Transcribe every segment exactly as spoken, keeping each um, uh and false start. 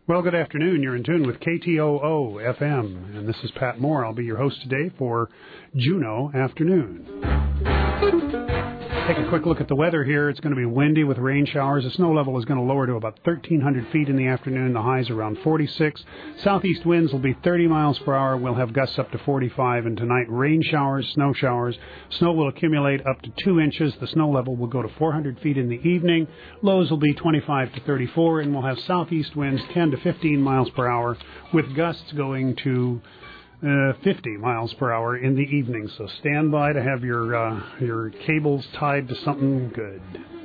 Well, good afternoon. You're in tune with K T O O F M, and this is Pat Moore. I'll be your host today for Juneau Afternoon. Take a quick look at the weather here. It's going to be windy with rain showers. The snow level is going to lower to about thirteen hundred feet in the afternoon. The highs around forty-six. Southeast winds will be thirty miles per hour. We'll have gusts up to forty-five. And tonight, rain showers, snow showers. Snow will accumulate up to two inches. The snow level will go to four hundred feet in the evening. Lows will be twenty-five to thirty-four. And we'll have southeast winds ten to fifteen miles per hour with gusts going to Uh, fifty miles per hour in the evening. So stand by to have your uh, your cables tied to something good.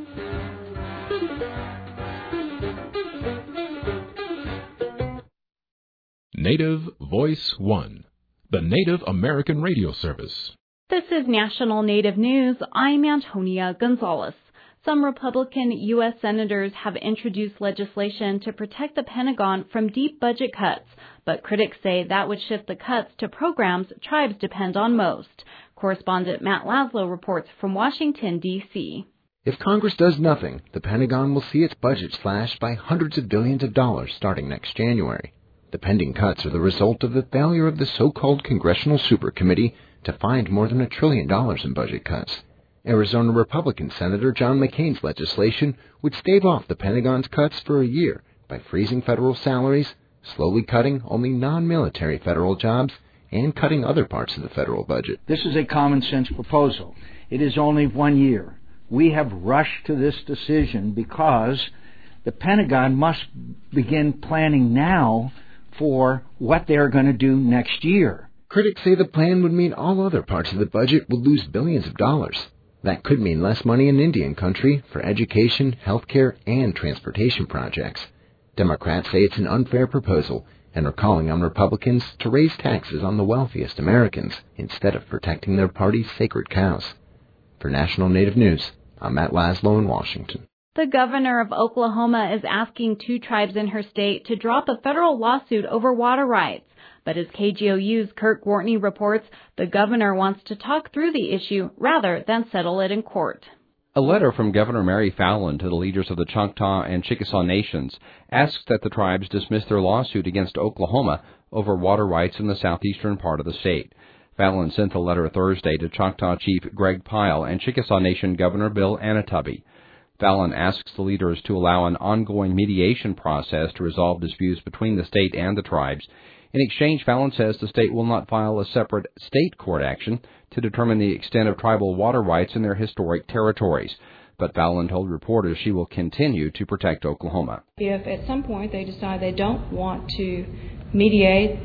Native Voice One, the Native American radio service. This is National Native News. I'm Antonia Gonzalez. Some Republican U S senators have introduced legislation to protect the Pentagon from deep budget cuts, but critics say that would shift the cuts to programs tribes depend on most. Correspondent Matt Laszlo reports from Washington, D C If Congress does nothing, the Pentagon will see its budget slashed by hundreds of billions of dollars starting next January. The pending cuts are the result of the failure of the so-called Congressional Super Committee to find more than a trillion dollars in budget cuts. Arizona Republican Senator John McCain's legislation would stave off the Pentagon's cuts for a year by freezing federal salaries, slowly cutting only non-military federal jobs, and cutting other parts of the federal budget. This is a common-sense proposal. It is only one year. We have rushed to this decision because the Pentagon must begin planning now for what they're going to do next year. Critics say the plan would mean all other parts of the budget would lose billions of dollars. That could mean less money in Indian country for education, healthcare, and transportation projects. Democrats say it's an unfair proposal and are calling on Republicans to raise taxes on the wealthiest Americans instead of protecting their party's sacred cows. For National Native News, I'm Matt Laszlo in Washington. The governor of Oklahoma is asking two tribes in her state to drop a federal lawsuit over water rights. But as K G O U's Kurt Gwartney reports, the governor wants to talk through the issue rather than settle it in court. A letter from Governor Mary Fallin to the leaders of the Choctaw and Chickasaw nations asks that the tribes dismiss their lawsuit against Oklahoma over water rights in the southeastern part of the state. Fallin sent the letter Thursday to Choctaw Chief Greg Pyle and Chickasaw Nation Governor Bill Anatubby. Fallin asks the leaders to allow an ongoing mediation process to resolve disputes between the state and the tribes. In exchange, Fallin says the state will not file a separate state court action to determine the extent of tribal water rights in their historic territories. But Fallin told reporters she will continue to protect Oklahoma. If at some point they decide they don't want to mediate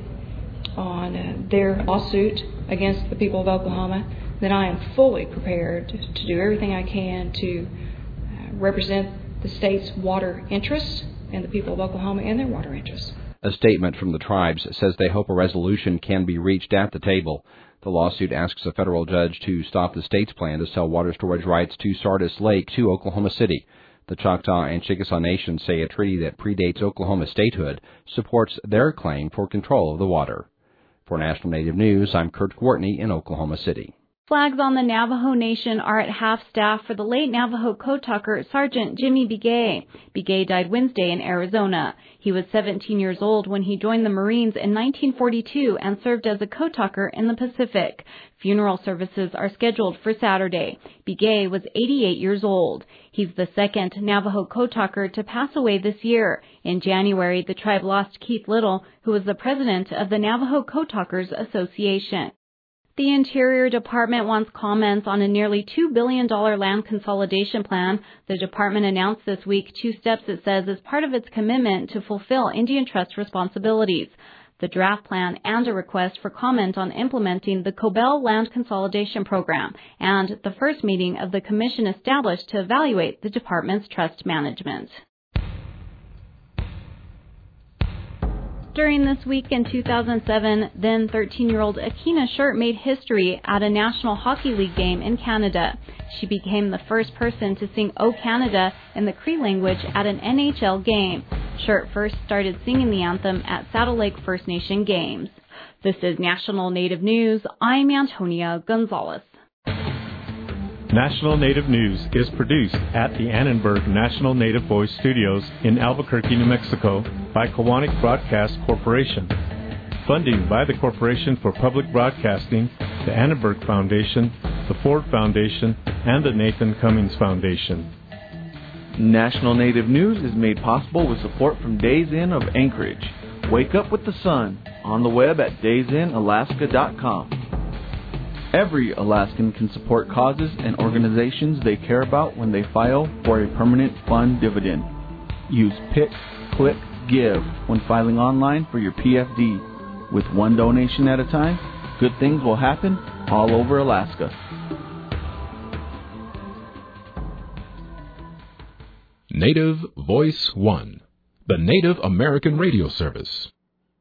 on uh, their lawsuit against the people of Oklahoma, then I am fully prepared to, to do everything I can to uh, represent the state's water interests and the people of Oklahoma and their water interests. A statement from the tribes says they hope a resolution can be reached at the table. The lawsuit asks a federal judge to stop the state's plan to sell water storage rights to Sardis Lake to Oklahoma City. The Choctaw and Chickasaw nations say a treaty that predates Oklahoma statehood supports their claim for control of the water. For National Native News, I'm Kurt Gwartney in Oklahoma City. Flags on the Navajo Nation are at half-staff for the late Navajo Code Talker Sergeant Jimmy Begay. Begay died Wednesday in Arizona. He was seventeen years old when he joined the Marines in nineteen forty-two and served as a Code Talker in the Pacific. Funeral services are scheduled for Saturday. Begay was eighty-eight years old. He's the second Navajo Code Talker to pass away this year. In January, the tribe lost Keith Little, who was the president of the Navajo Code Talkers Association. The Interior Department wants comments on a nearly two billion dollars land consolidation plan. The department announced this week two steps it says is part of its commitment to fulfill Indian Trust responsibilities. The draft plan and a request for comment on implementing the Cobell Land Consolidation Program, and the first meeting of the commission established to evaluate the department's trust management. During this week in two thousand seven, then thirteen-year-old Akina Shirt made history at a National Hockey League game in Canada. She became the first person to sing "O Canada" in the Cree language at an N H L game. Shirt first started singing the anthem at Saddle Lake First Nation games. This is National Native News. I'm Antonia Gonzalez. National Native News is produced at the Annenberg National Native Voice Studios in Albuquerque, New Mexico by Kiwanis Broadcast Corporation. Funding by the Corporation for Public Broadcasting, the Annenberg Foundation, the Ford Foundation, and the Nathan Cummings Foundation. National Native News is made possible with support from Days Inn of Anchorage. Wake up with the sun on the web at days in alaska dot com. Every Alaskan can support causes and organizations they care about when they file for a permanent fund dividend. Use Pick, Click, Give when filing online for your P F D. With one donation at a time, good things will happen all over Alaska. Native Voice One, the Native American radio service.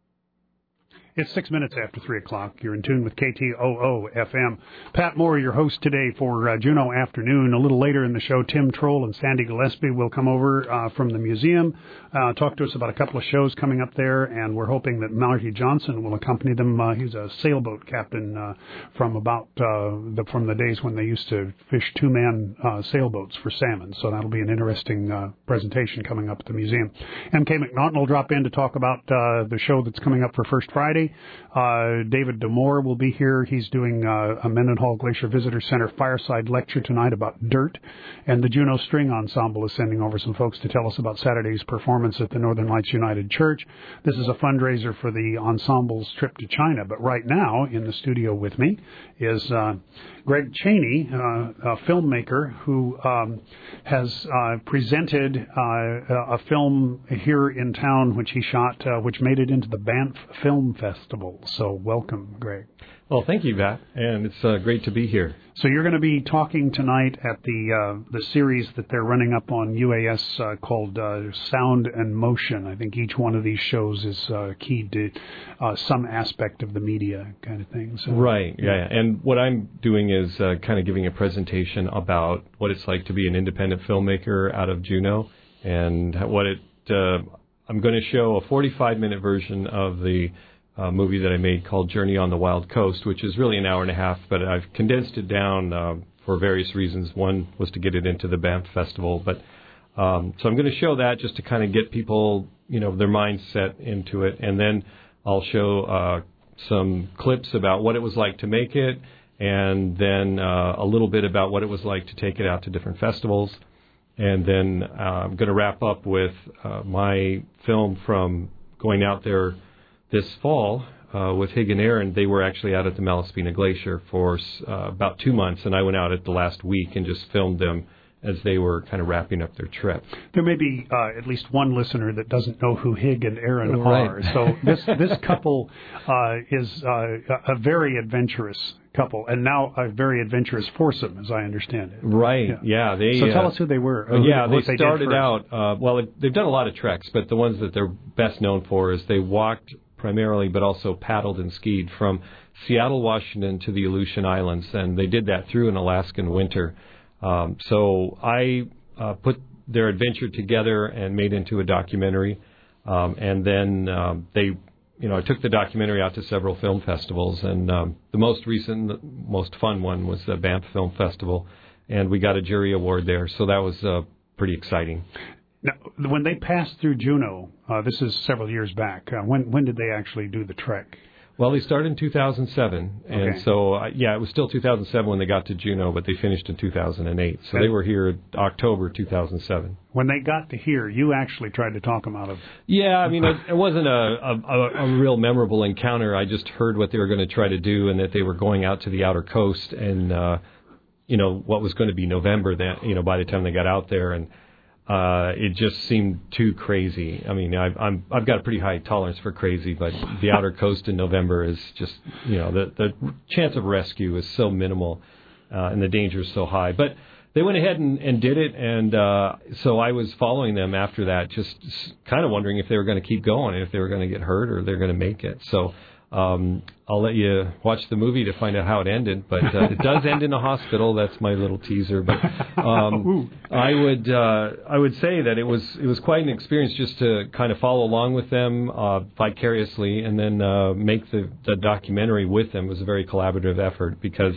It's six minutes after three o'clock. You're in tune with K T O O F M. Pat Moore, your host today for uh, Juneau Afternoon. A little later in the show, Tim Troll and Sandy Gillespie will come over uh, from the museum, uh, talk to us about a couple of shows coming up there, and we're hoping that Marty Johnson will accompany them. Uh, he's a sailboat captain uh, from about uh, the, from the days when they used to fish two-man uh, sailboats for salmon. So that'll be an interesting uh, presentation coming up at the museum. M K McNaughton will drop in to talk about uh, the show that's coming up for First Friday. Uh, David Damore will be here. He's doing uh, a Mendenhall Glacier Visitor Center fireside lecture tonight about dirt. And the Juneau String Ensemble is sending over some folks to tell us about Saturday's performance at the Northern Lights United Church. This is a fundraiser for the ensemble's trip to China. But right now, in the studio with me, is uh, Greg Cheney, uh, a filmmaker who um, has uh, presented uh, a film here in town, which he shot, uh, which made it into the Banff Film Festival. So welcome, Greg. Well, thank you, Pat, and it's uh, great to be here. So you're going to be talking tonight at the uh, the series that they're running up on U A S uh, called uh, Sound and Motion. I think each one of these shows is uh, keyed to uh, some aspect of the media kind of thing. So, right, yeah. yeah. And what I'm doing is uh, kind of giving a presentation about what it's like to be an independent filmmaker out of Juneau, and what it. Uh, I'm going to show a forty-five minute version of the Uh, movie that I made called Journey on the Wild Coast, which is really an hour and a half, but I've condensed it down uh, for various reasons. One was to get it into the Banff Festival, but um, so I'm going to show that just to kind of get people, you know, their mindset into it, and then I'll show uh, some clips about what it was like to make it, and then uh, a little bit about what it was like to take it out to different festivals, and then uh, I'm going to wrap up with uh, my film from going out there this fall uh, with Hig and Aaron. They were actually out at the Malaspina Glacier for uh, about two months, and I went out at the last week and just filmed them as they were kind of wrapping up their trip. There may be uh, at least one listener that doesn't know who Hig and Aaron right. are. So this this couple uh, is uh, a very adventurous couple, and now a very adventurous foursome, as I understand it. Right, yeah. yeah they, so tell uh, us who they were. Uh, yeah, they, they started out, uh, well, they've done a lot of treks, but the ones that they're best known for is they walked primarily, but also paddled and skied from Seattle, Washington to the Aleutian Islands, and they did that through an Alaskan winter. Um, so I uh, put their adventure together and made into a documentary, um, and then um, they, you know, I took the documentary out to several film festivals, and um, the most recent, the most fun one was the Banff Film Festival, and we got a jury award there, so that was uh, pretty exciting. Now, when they passed through Juneau, uh, this is several years back, uh, when when did they actually do the trek? Well, they started in two thousand seven, and okay. so, uh, yeah, it was still two thousand seven when they got to Juneau, but they finished in two thousand eight, so and they were here October two thousand seven. When they got to here, you actually tried to talk them out of... Yeah, I mean, it, it wasn't a, a, a real memorable encounter. I just heard what they were going to try to do, and that they were going out to the outer coast, and, uh, you know, what was going to be November, that, you know, by the time they got out there, and Uh, it just seemed too crazy. I mean, I've, I'm, I've got a pretty high tolerance for crazy, but the outer coast in November is just, you know, the, the chance of rescue is so minimal, uh, and the danger is so high. But they went ahead and, and did it, and uh, so I was following them after that, just kind of wondering if they were going to keep going, if they were going to get hurt or they're going to make it. So um, I'll let you watch the movie to find out how it ended, but uh, it does end in a hospital. That's my little teaser. But um, I would uh, I would say that it was it was quite an experience just to kind of follow along with them uh, vicariously, and then uh, make the, the documentary with them. It was a very collaborative effort because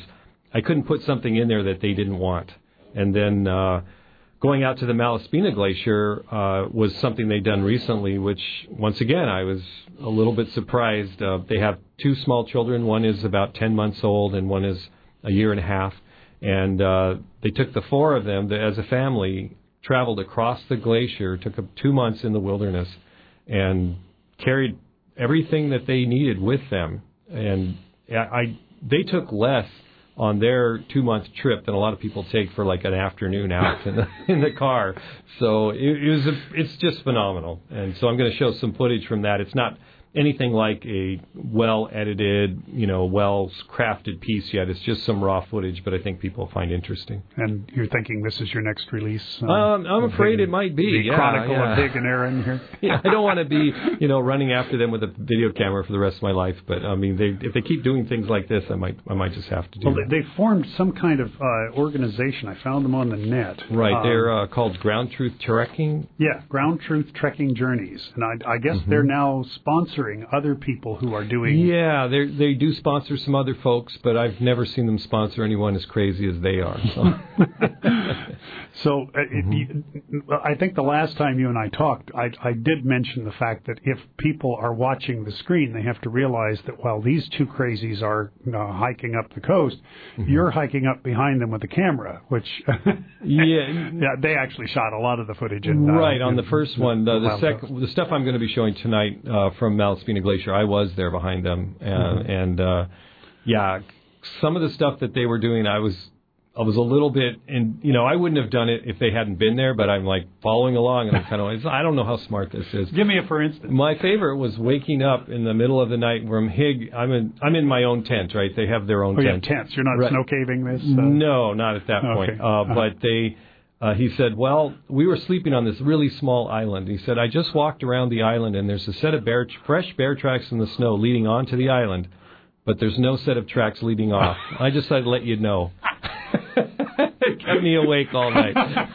I couldn't put something in there that they didn't want. And then uh, going out to the Malaspina Glacier uh, was something they'd done recently, which, once again, I was a little bit surprised. Uh, they have two small children. One is about ten months old, and one is a year and a half. And uh, they took the four of them, as a family, traveled across the glacier, took up two months in the wilderness, and carried everything that they needed with them. And I, I they took less on their two-month trip than a lot of people take for like an afternoon out in the, in the car. So it, it was a, it's just phenomenal. And so I'm going to show some footage from that. It's not anything like a well-edited, you know, well-crafted piece yet. It's just some raw footage, but I think people find interesting. And you're thinking this is your next release? Um, um, I'm afraid Big, it might be. The yeah, Chronicle yeah. of Big and Aaron here. Yeah, I don't want to be, you know, running after them with a video camera for the rest of my life. But I mean, they, if they keep doing things like this, I might, I might just have to do. Well, that. they, they formed some kind of uh, organization. I found them on the net. Right, um, they're uh, called Ground Truth Trekking. Yeah, Ground Truth Trekking Journeys, and I, I guess mm-hmm. they're now sponsoring other people who are doing... Yeah, they they do sponsor some other folks, but I've never seen them sponsor anyone as crazy as they are. So, so uh, mm-hmm. it, I think the last time you and I talked, I, I did mention the fact that if people are watching the screen, they have to realize that while these two crazies are uh, hiking up the coast, mm-hmm. you're hiking up behind them with a camera, which... yeah. yeah, they actually shot a lot of the footage. In, uh, right, on in, the first one. The, the, sec- the stuff I'm going to be showing tonight uh, from Malaspina Glacier, I was there behind them, and, mm-hmm. and uh, yeah, some of the stuff that they were doing, I was, I was a little bit, and you know, I wouldn't have done it if they hadn't been there. But I'm like following along, and I'm kind of, I don't know how smart this is. Give me a for instance. My favorite was waking up in the middle of the night where I'm Hig. I'm in, I'm in my own tent, right? They have their own oh, tent. You have tents. You're not right. snow caving this. Uh... No, not at that okay. point. Uh, uh-huh. But they. Uh, he said, well, we were sleeping on this really small island. He said, I just walked around the island, and there's a set of bear, fresh bear tracks in the snow leading onto the island, but there's no set of tracks leading off. I just thought I'd let you know. It kept me awake all night.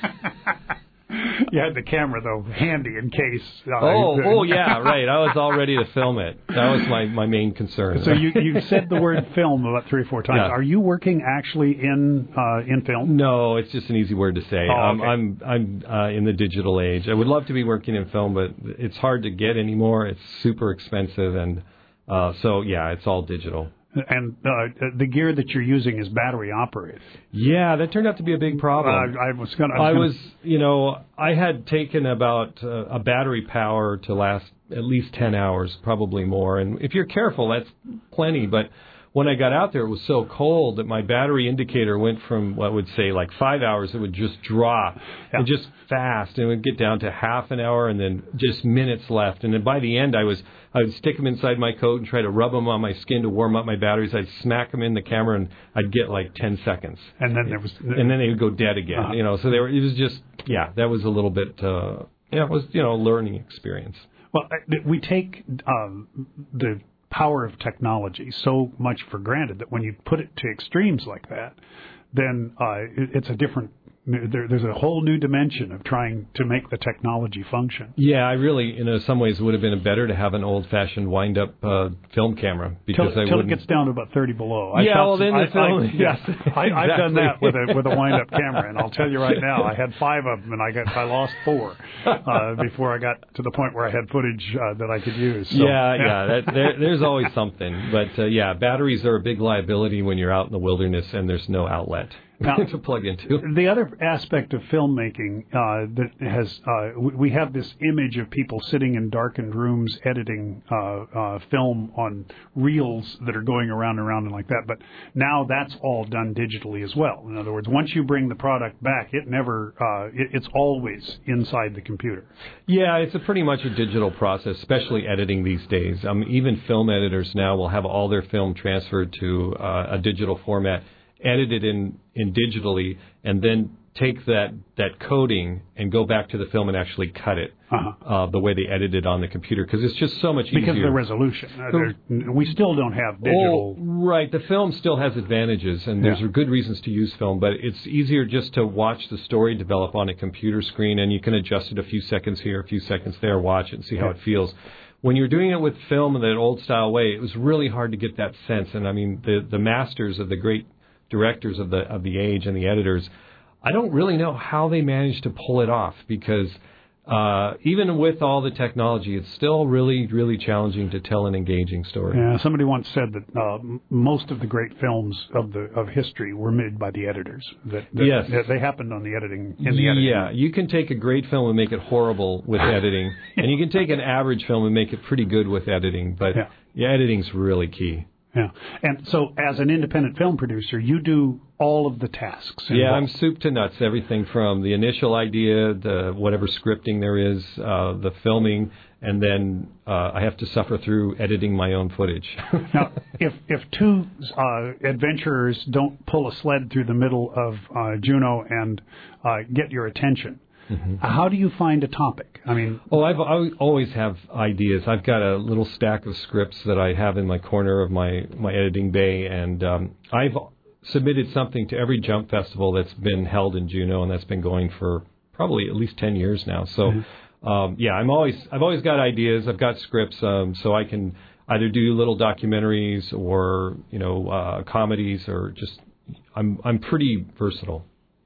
You had the camera, though, handy in case. Uh, oh, oh yeah, right. I was all ready to film it. That was my, my main concern. So you you said the word film about three or four times. Yeah. Are you working actually in uh, in film? No, it's just an easy word to say. Oh, um, okay. I'm I'm uh, in the digital age. I would love to be working in film, but it's hard to get anymore. It's super expensive, and uh, so yeah, it's all digital. And uh, the gear that you're using is battery operated. Yeah, that turned out to be a big problem. Uh, I was going. I was, you know, I had taken about uh, a battery power to last at least ten hours, probably more. And if you're careful, that's plenty. But when I got out there, it was so cold that my battery indicator went from what would say like five hours, it would just drop, yeah. and just fast, and it would get down to half an hour, and then just minutes left. And then by the end, I was I would stick them inside my coat and try to rub them on my skin to warm up my batteries. I'd smack them in the camera, and I'd get like ten seconds. And then there was, and then they would go dead again. Uh-huh. You know, so they were. It was just, yeah, that was a little bit. Uh, yeah, it was, you know, a learning experience. Well, we take um, the power of technology so much for granted that when you put it to extremes like that, then uh, it, it's a different. There, there's a whole new dimension of trying to make the technology function. Yeah, I really, you know, some ways it would have been better to have an old-fashioned wind-up uh, film camera because till, I till wouldn't. it gets down to about thirty below. I yeah, well, then I, the film. I, yes, I, exactly. I've done that with a with a wind-up camera, and I'll tell you right now, I had five of them, and I got I lost four uh, before I got to the point where I had footage uh, that I could use. So, yeah, yeah, yeah that, there, there's always something, but uh, yeah, batteries are a big liability when you're out in the wilderness and there's no outlet. Now, to plug into. The other aspect of filmmaking uh, that has, uh, we have this image of people sitting in darkened rooms editing uh, uh, film on reels that are going around and around and like that. But now that's all done digitally as well. In other words, once you bring the product back, it never, uh, it, it's always inside the computer. Yeah, it's a pretty much a digital process, especially editing these days. Um, even film editors now will have all their film transferred to uh, a digital format, edited in, in digitally, and then take that, that coding and go back to the film and actually cut it uh-huh. uh, the way they edited on the computer, because it's just so much because easier. Because of the resolution. Uh, we still don't have digital... Oh, right. The film still has advantages, and there's yeah. good reasons to use film, but it's easier just to watch the story develop on a computer screen, and you can adjust it a few seconds here, a few seconds there, watch it and see how it feels. When you're doing it with film in that old-style way, it was really hard to get that sense, and I mean, the, the masters of the great directors of the of the Age and the editors, I don't really know how they managed to pull it off, because uh, even with all the technology, it's still really, really challenging to tell an engaging story. Yeah, somebody once said that uh, most of the great films of the of history were made by the editors. That, that, yes. that they happened on the editing. In the editing. Yeah, you can take a great film and make it horrible with editing, and you can take an average film and make it pretty good with editing. But yeah, yeah editing's really key. Yeah, and so as an independent film producer, you do all of the tasks. Involved. Yeah, I'm soup to nuts. Everything from the initial idea, the whatever scripting there is, uh, the filming, and then uh, I have to suffer through editing my own footage. Now, if if two uh, adventurers don't pull a sled through the middle of uh, Juneau and uh, get your attention, mm-hmm. how do you find a topic? I mean, oh, I've, I always have ideas. I've got a little stack of scripts that I have in my corner of my, my editing bay, and um, I've submitted something to every jump festival that's been held in Juneau, and that's been going for probably at least ten years now. So, mm-hmm. um, yeah, I'm always I've always got ideas. I've got scripts, um, so I can either do little documentaries or you know uh, comedies, or just I'm I'm pretty versatile.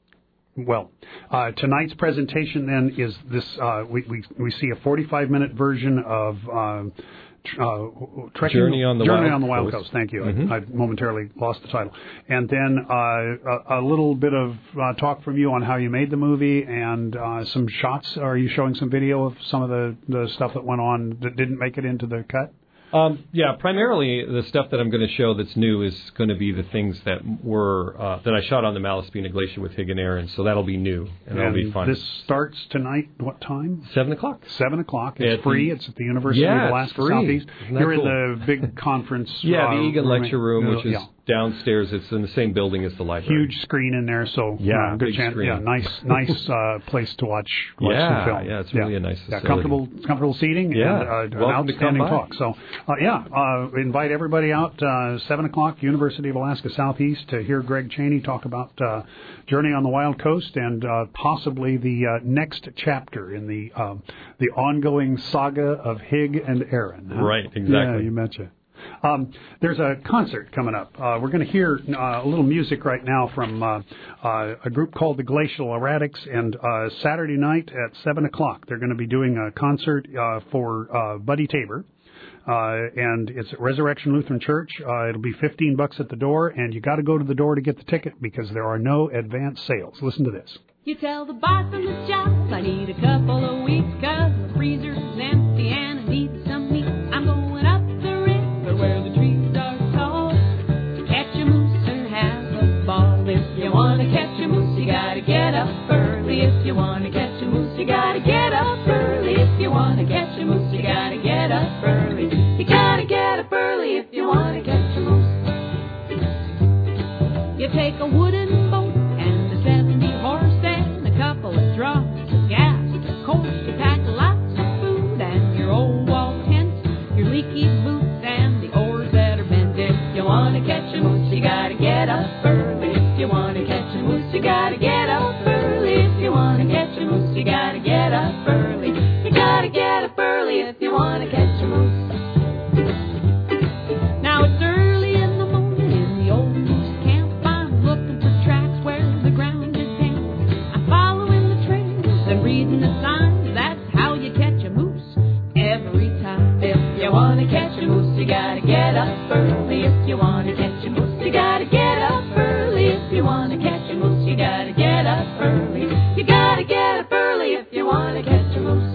Well, uh, tonight's presentation then is this. Uh, we, we we see a forty-five minute version of uh, tr- uh, trekking, Journey on the Journey Wild on the Wild Coast. Coast. Thank you. Mm-hmm. I, I momentarily lost the title. And then uh, a, a little bit of uh, talk from you on how you made the movie, and uh, some shots. Are you showing some video of some of the, the stuff that went on that didn't make it into the cut? Um, yeah, primarily the stuff that I'm going to show that's new is going to be the things that were uh, that I shot on the Malaspina Glacier with Hig and Aaron, so that'll be new and, and that'll be fun. This starts tonight. What time? Seven o'clock. Seven o'clock. It's at free. The, it's at the University yeah, of Alaska free. Southeast. You're cool? in the big conference. yeah, uh, the Egan room, Lecture Room, uh, which is yeah. downstairs. It's in the same building as the library. Huge screen in there, so yeah, uh, good big chance. screen. Yeah, nice, nice uh, place to watch, watch yeah, some film. Yeah, it's really yeah. a nice facility. Yeah, comfortable, comfortable seating. Yeah, and, uh, welcome an outstanding to come by. talk. So, uh, yeah, uh, invite everybody out uh, seven o'clock, University of Alaska Southeast, to hear Greg Chaney talk about uh, Journey on the Wild Coast and uh, possibly the uh, next chapter in the uh, the ongoing saga of Hig and Aaron. Huh? Right, exactly. Yeah, you betcha. Um, there's a concert coming up. Uh, we're going to hear uh, a little music right now from uh, uh, a group called the Glacial Erratics, and uh, Saturday night at seven o'clock they're going to be doing a concert uh, for uh, Buddy Tabor. Uh, and it's at Resurrection Lutheran Church. Uh, it'll be fifteen bucks at the door, and you got to go to the door to get the ticket because there are no advance sales. Listen to this. You tell the boss on the job I need a couple of weeks cause the freezer's empty and I need some meat. I'm going up the river where the trees are tall to catch a moose or have a ball. If you want to catch a moose, you got to get up early. If you want to catch a moose, you got to get up early. If you want to catch a moose, you got to get up early. You got to get up early if you want to catch a moose. You take a wooden boat and a seventy horse and a couple of drums of gas. Of course, you pack lots of food and your old wall tent, your leaky boots and the oars that are bent. If you want to catch a moose, you got to get up early. If you want to catch a moose, you got to get up early. If you want to catch a moose, you got to get up early. You got to get up early if you want to catch a moose. Now it's early in the morning in the old moose camp. I'm looking for tracks where the ground is damp. I'm following the trails and reading the signs. That's how you catch a moose every time. If you want to catch a moose, you gotta get up early. If you want to catch a moose, you gotta get up early. If you want to catch a moose, you gotta get up early. You gotta get up early if you want to catch a moose.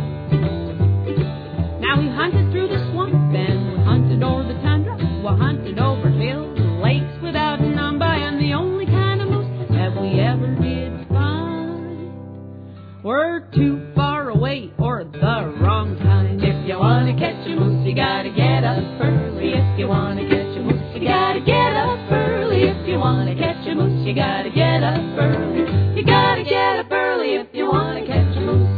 Now we hunted through the swamp and we hunted over the tundra. We hunted over hills and lakes without a number, and the only kind of moose that we ever did find were too far away or the wrong kind. If you want to catch a moose, you gotta get up early. If you want to catch a moose, you gotta get up early. If you want to catch a moose, you gotta get up early. You gotta get up early if you want to catch a moose.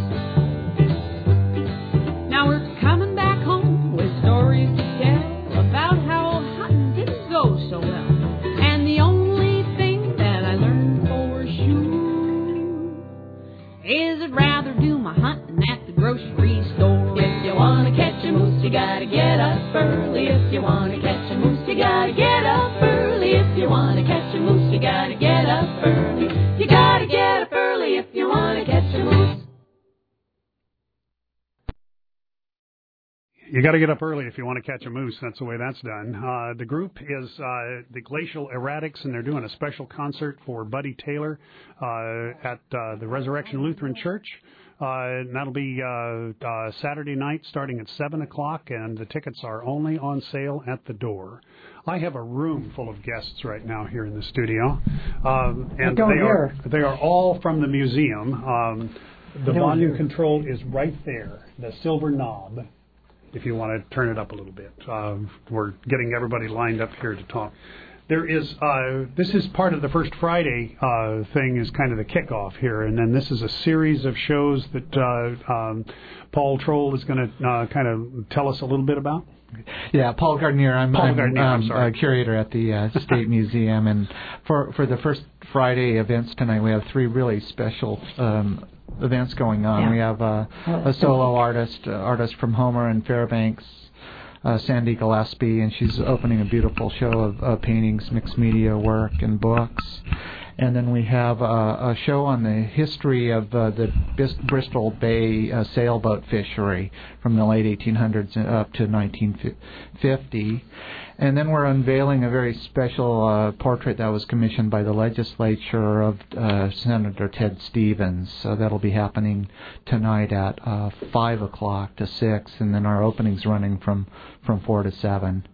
Now we're coming back home with stories to tell about how hunting didn't go so well. And the only thing that I learned for sure is I'd rather do my hunting at the grocery store. If you want to catch a moose, you gotta get up early. If you want to catch a moose, you gotta get up early. If you want to catch a moose, You gotta get up early. You gotta get up early if you wanna catch a moose. You got to get up early if you want to catch a moose. That's the way that's done. Uh, the group is uh, the Glacial Erratics, and they're doing a special concert for Buddy Taylor uh, at uh, the Resurrection Lutheran Church. Uh, and that'll be uh, uh, Saturday night starting at seven o'clock, and the tickets are only on sale at the door. I have a room full of guests right now here in the studio, um, and they are, they are all from the museum. Um, the volume control is right there, the silver knob, if you want to turn it up a little bit. Uh, we're getting everybody lined up here to talk. There is, uh, this is part of the First Friday uh, thing, is kind of the kickoff here, and then this is a series of shows that uh, um, Paul Troll is going to uh, kind of tell us a little bit about. Yeah, Paul Gardner. I'm, Paul I'm, Gardner, um, I'm sorry. Uh, curator at the uh, State Museum, and for for the First Friday events tonight, we have three really special um, events going on. Yeah. We have uh, a solo artist, uh, artist from Homer and Fairbanks, uh, Sandy Gillespie, and she's opening a beautiful show of uh, paintings, mixed media work, and books. And then we have uh, a show on the history of uh, the Bis- Bristol Bay uh, sailboat fishery from the late eighteen hundreds up to nineteen fifty. And then we're unveiling a very special uh, portrait that was commissioned by the legislature of uh, Senator Ted Stevens. So that'll be happening tonight at uh, five o'clock to six, and then our opening's running from, from four to seven.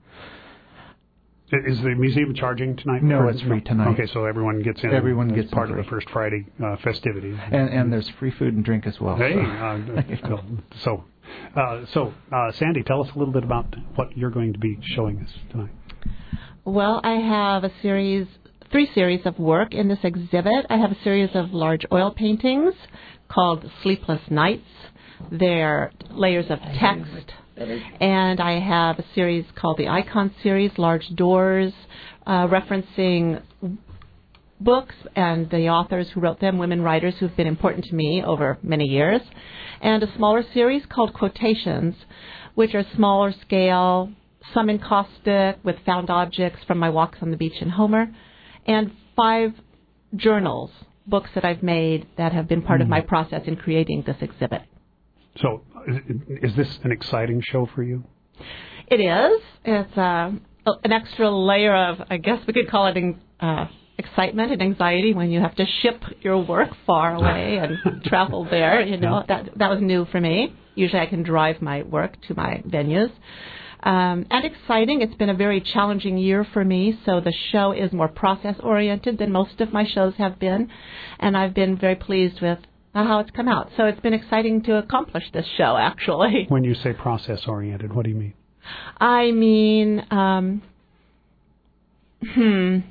Is the museum charging tonight? No, it's free tonight. Okay, so everyone gets in. Everyone gets part of free. the First Friday uh, festivities. And, and there's free food and drink as well. Hey, so. uh, so, uh, so uh, Sandy, tell us a little bit about what you're going to be showing us tonight. Well, I have a series, three series of work in this exhibit. I have a series of large oil paintings called Sleepless Nights. They're layers of text. And I have a series called the Icon Series, Large Doors, uh, referencing books and the authors who wrote them, women writers who've been important to me over many years. And a smaller series called Quotations, which are smaller scale, some encaustic with found objects from my walks on the beach in Homer, and five journals, books that I've made that have been part mm. of my process in creating this exhibit. So, is this an exciting show for you? It is. It's uh, an extra layer of, I guess we could call it uh, excitement and anxiety when you have to ship your work far away and travel there. You know, yeah. that that was new for me. Usually I can drive my work to my venues. Um, and exciting. It's been a very challenging year for me, so the show is more process-oriented than most of my shows have been, and I've been very pleased with how it's come out. So it's been exciting to accomplish this show, actually. When you say process-oriented, what do you mean? I mean, um, hmm,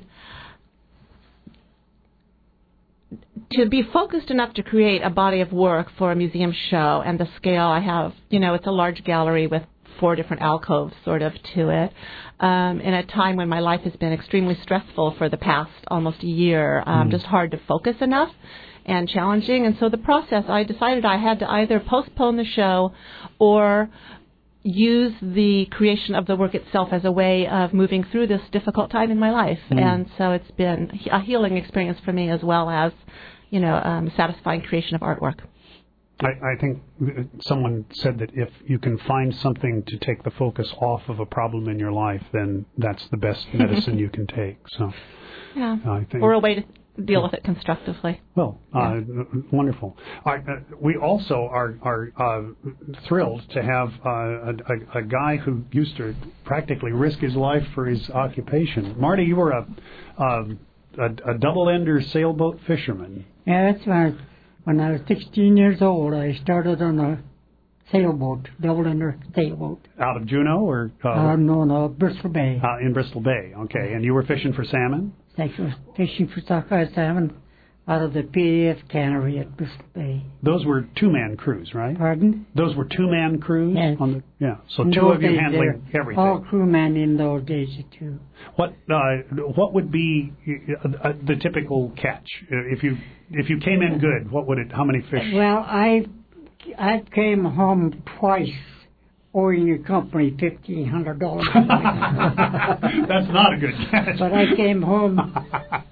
to be focused enough to create a body of work for a museum show and the scale I have, you know, it's a large gallery with four different alcoves sort of to it, um, in a time when my life has been extremely stressful for the past almost a year, um, mm. just hard to focus enough and challenging. And so the process, I decided I had to either postpone the show or use the creation of the work itself as a way of moving through this difficult time in my life. Mm. And so it's been a healing experience for me as well as, you know, um, satisfying creation of artwork. I, I think someone said that if you can find something to take the focus off of a problem in your life, then that's the best medicine you can take. So, yeah, I think, or a way to deal with it constructively. Well, uh, yeah. wonderful. I, uh, we also are are uh, thrilled to have uh, a, a, a guy who used to practically risk his life for his occupation. Marty, you were a a, a, a double-ender sailboat fisherman. Yeah, that's right. When I was sixteen years old, I started on a sailboat, double-ender sailboat. Out of Juneau or? Uh, uh, no, no, Bristol Bay. Uh, in Bristol Bay, okay. And you were fishing for salmon? I was fishing for sockeye salmon out of the P D F cannery at Bristol Bay. Those were two-man crews, right? Pardon? Those were two-man crews? Yes. On the, yeah, so in two of you handling everything. All crewmen in those days, too. What uh, what would be uh, the typical catch? If you if you came in good, what would it? How many fish? Well, I I came home twice, owing your company fifteen hundred dollars. That's not a good catch. But I came home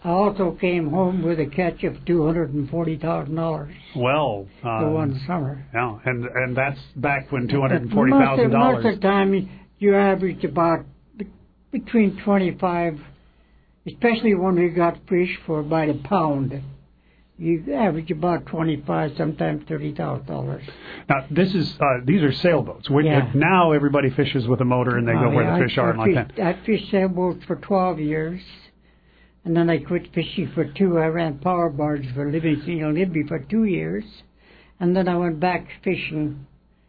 I also came home with a catch of two hundred and forty thousand dollars. Well, uh, for one summer. Yeah, and and that's back when two hundred and forty thousand dollars. Most of the time, you average about between twenty-five, especially when we got fish for by the pound. You average about twenty-five, sometimes thirty thousand dollars. Now, this is uh, these are sailboats. When, Yeah. Now everybody fishes with a motor and they go Oh, where yeah, the fish I, are I and like fished, that. I fished sailboats for twelve years, and then I quit fishing for two. I ran power barges for Livingston and Libby for two years, and then I went back fishing.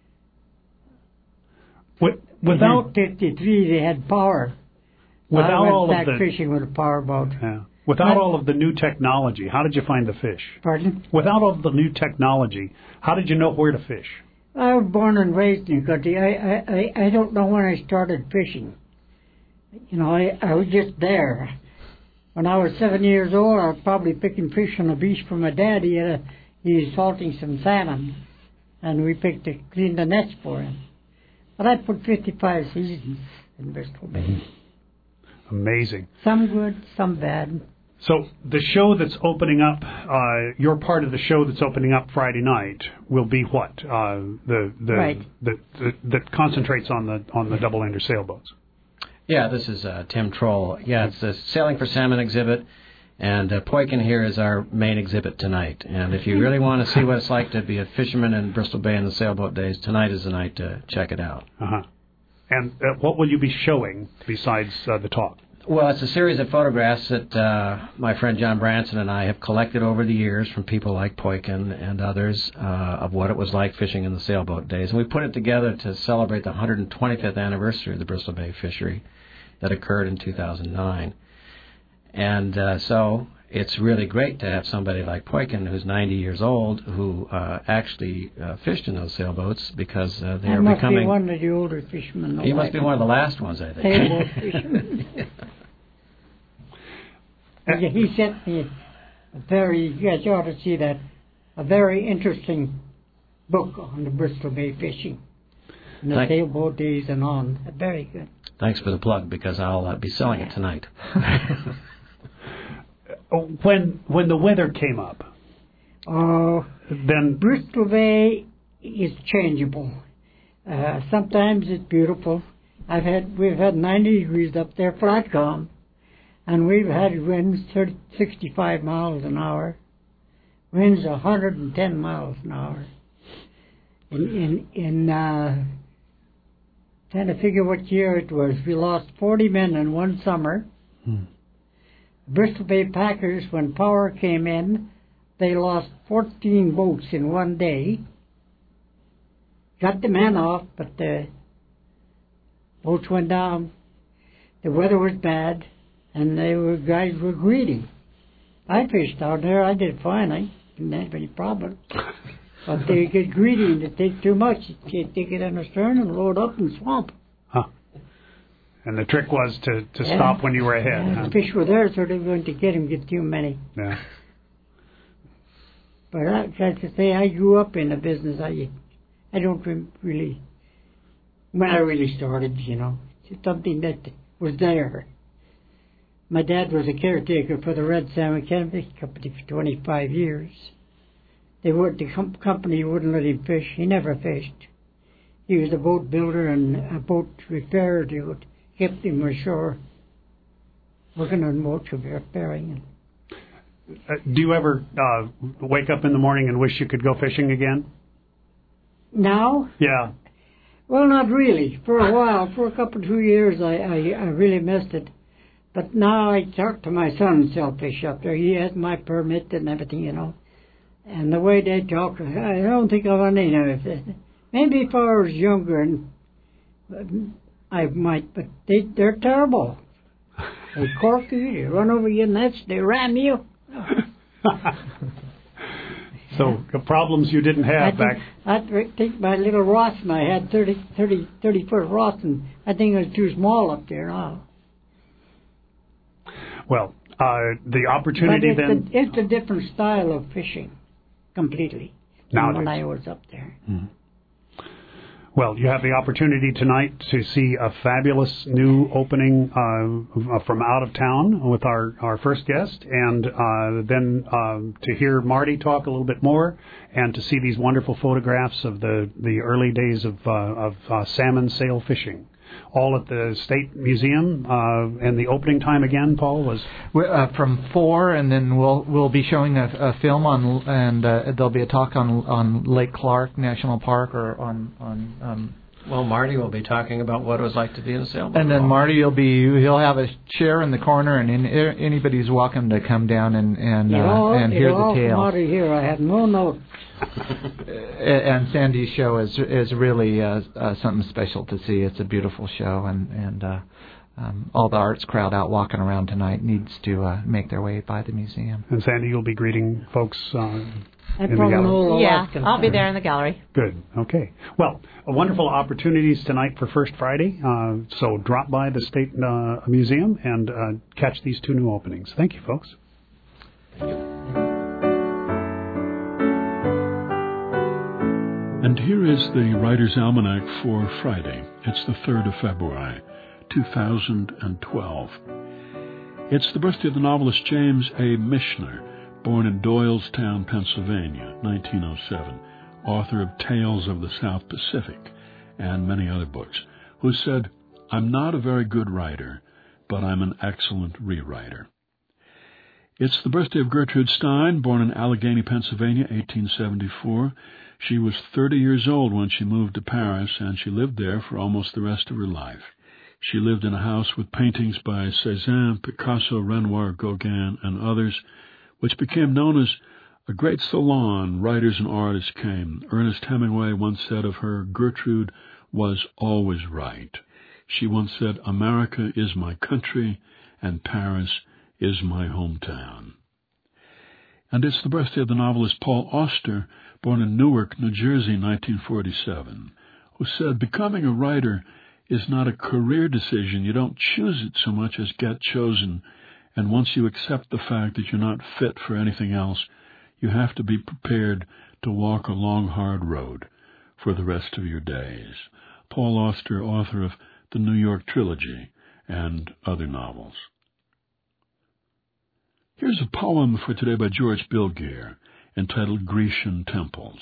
What, without in fifty-three, they had power. Without I went all back of the fishing with a power boat. Yeah. Without all of the new technology, how did you find the fish? Pardon? Without all of the new technology, how did you know where to fish? I was born and raised in the country. I, I, I, I don't know when I started fishing. You know, I, I was just there. When I was seven years old, I was probably picking fish on the beach for my dad. He, had a, he was salting some salmon, and we picked to clean the nets for him. But I put fifty-five seasons in Bristol Bay. Amazing. Some good, some bad. So the show that's opening up, uh, your part of the show that's opening up Friday night will be what? Uh, the the, Right. the, the that concentrates on the on the double-ender sailboats. Yeah, this is uh, Tim Troll. Yeah, it's a Sailing for Salmon exhibit, and uh, Poikin here is our main exhibit tonight. And if you really want to see what it's like to be a fisherman in Bristol Bay in the sailboat days, tonight is the night to check it out. Uh-huh. And uh, what will you be showing besides uh, the talk? Well, it's a series of photographs that uh, my friend John Branson and I have collected over the years from people like Poikin and others uh, of what it was like fishing in the sailboat days. And we put it together to celebrate the one hundred twenty-fifth anniversary of the Bristol Bay fishery that occurred in two thousand nine. And uh, so it's really great to have somebody like Poikin, who's ninety years old, who uh, actually uh, fished in those sailboats because uh, they I are must becoming... be one of the older fishermen. He must be one of the last ones, I think. Sailboat fishermen. Yeah, he sent me a very, you guys ought to see that, a very interesting book on the Bristol Bay fishing and the Thank- sailboat days and on. Very good. Thanks for the plug, because I'll uh, be selling it tonight. When when the weather came up, uh, then Bristol Bay is changeable. Uh, sometimes it's beautiful. I've had we've had ninety degrees up there, flat calm, and we've had winds thirty, sixty-five miles an hour, winds one hundred ten miles an hour. In in in uh, trying to figure what year it was, we lost forty men in one summer. Hmm. Bristol Bay Packers, when power came in, they lost fourteen boats in one day. Got the men off, but the boats went down. The weather was bad, and they were guys were greedy. I fished out there. I did fine. I didn't have any problem. But they get greedy and they take too much. They take it on the stern and load up and swamp. Huh. And the trick was to, to Yeah. stop when you were ahead. Yeah, huh? the fish were there, so they were going to get them, get too many. Yeah. But I got to say, I grew up in the business. I, I don't re- really, when I really started, you know, it's something that was there. My dad was a caretaker for the Red Salmon Canopy Company for twenty-five years. They would, the com- company wouldn't let him fish. He never fished. He was a boat builder and a boat repairer who kept him ashore, working on boats repairing. Uh, do you ever uh, wake up in the morning and wish you could go fishing again? Now? Yeah. Well, not really. For a while, for a couple, two years, I, I, I really missed it. But now I talk to my son sell fish up there. He has my permit and everything, you know. And the way they talk, I don't think I've any of it. Maybe if I was younger, and I might, but they, they're terrible. They cork you, they run over your nets, they ram you. So the problems you didn't have I back. think, I think my little Rawson, I had thirty, thirty, thirty foot Rawson. I think it was too small up there now. Well, uh, the opportunity but it's then. A, it's a different style of fishing, completely, than Nowadays. when I was up there. Hmm. Well, you have the opportunity tonight to see a fabulous new opening uh, from out of town with our, our first guest, and uh, then um, to hear Marty talk a little bit more, and to see these wonderful photographs of the, the early days of, uh, of uh, salmon sail fishing. All at the State Museum, uh, and the opening time again, Paul, was uh, from four, and then we'll we'll be showing a, a film on, and uh, there'll be a talk on on Lake Clark National Park, or on on. Um, well, Marty will be talking about what it was like to be in a sailboat. And then Marty will be he'll have a chair in the corner, and in, anybody's welcome to come down and and uh, all, and hear the all tale. Marty here, I had no notes. And Sandy's show is is really uh, uh, something special to see. It's a beautiful show, and and uh, um, all the arts crowd out walking around tonight needs to uh, make their way by the museum. And Sandy, you'll be greeting folks uh, in the from gallery. Yeah, I'll be there in the gallery. Good. Okay. Well, wonderful opportunities tonight for First Friday. Uh, so drop by the State uh, Museum and uh, catch these two new openings. Thank you, folks. Thank you. And here is the Writer's Almanac for Friday. It's the third of February, two thousand twelve. It's the birthday of the novelist James A. Michener, born in Doylestown, Pennsylvania, nineteen oh seven, author of Tales of the South Pacific and many other books, who said, "I'm not a very good writer, but I'm an excellent rewriter." It's the birthday of Gertrude Stein, born in Allegheny, Pennsylvania, eighteen seventy-four. She was thirty years old when she moved to Paris, and she lived there for almost the rest of her life. She lived in a house with paintings by Cézanne, Picasso, Renoir, Gauguin, and others, which became known as a great salon. Writers and artists came. Ernest Hemingway once said of her, "Gertrude was always right." She once said, "America is my country, and Paris is my hometown." And it's the birthday of the novelist Paul Auster, born in Newark, New Jersey, nineteen forty-seven, who said, "Becoming a writer is not a career decision. You don't choose it so much as get chosen. And once you accept the fact that you're not fit for anything else, you have to be prepared to walk a long, hard road for the rest of your days." Paul Auster, author of the New York Trilogy and other novels. Here's a poem for today by George Bilgear, entitled Grecian Temples.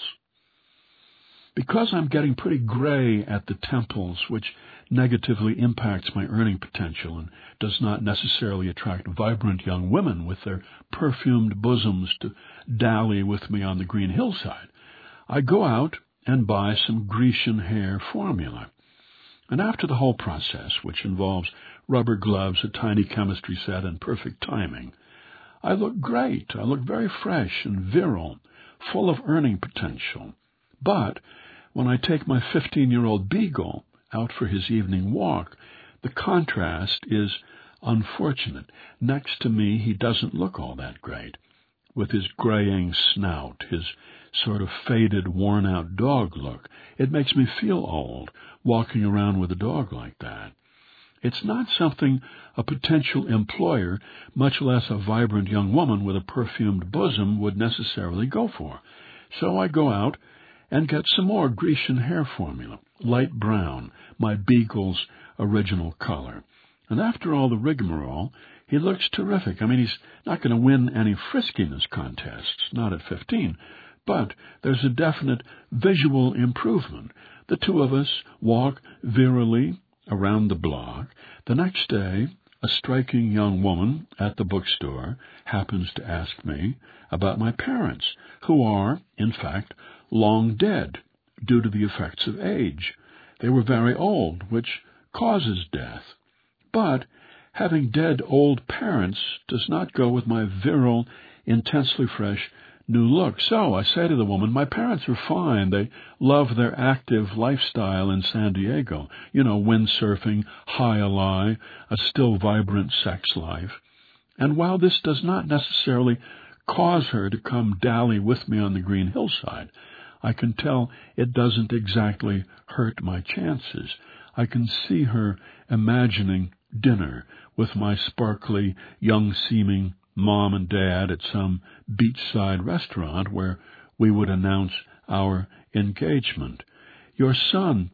Because I'm getting pretty gray at the temples, which negatively impacts my earning potential and does not necessarily attract vibrant young women with their perfumed bosoms to dally with me on the green hillside, I go out and buy some Grecian hair formula. And after the whole process, which involves rubber gloves, a tiny chemistry set, and perfect timing, I look great. I look very fresh and virile, full of earning potential. But when I take my fifteen-year-old beagle out for his evening walk, the contrast is unfortunate. Next to me, he doesn't look all that great. With his graying snout, his sort of faded, worn-out dog look, it makes me feel old, walking around with a dog like that. It's not something a potential employer, much less a vibrant young woman with a perfumed bosom, would necessarily go for. So I go out and get some more Grecian hair formula, light brown, my beagle's original color. And after all the rigmarole, he looks terrific. I mean, he's not going to win any friskiness contests, not at fifteen, but there's a definite visual improvement. The two of us walk virilely around the block. The next day, a striking young woman at the bookstore happens to ask me about my parents, who are, in fact, long dead due to the effects of age. They were very old, which causes death. But having dead old parents does not go with my virile, intensely fresh new look. So I say to the woman, my parents are fine. They love their active lifestyle in San Diego. You know, windsurfing, high-a-lie, a still vibrant sex life. And while this does not necessarily cause her to come dally with me on the green hillside, I can tell it doesn't exactly hurt my chances. I can see her imagining dinner with my sparkly, young-seeming mom and dad at some beachside restaurant where we would announce our engagement. Your son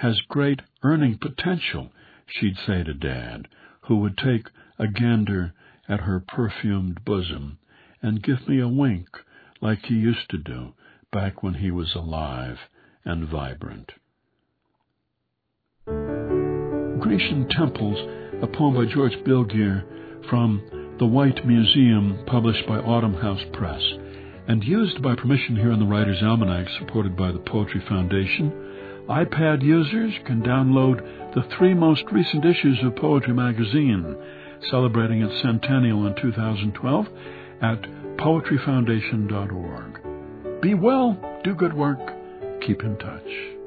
has great earning potential, she'd say to Dad, who would take a gander at her perfumed bosom and give me a wink like he used to do back when he was alive and vibrant. Grecian Temples, a poem by George Bilgier from The White Museum, published by Autumn House Press, and used by permission here in the Writer's Almanac, supported by the Poetry Foundation. iPad users can download the three most recent issues of Poetry Magazine, celebrating its centennial in two thousand twelve, at poetry foundation dot org. Be well, do good work, keep in touch.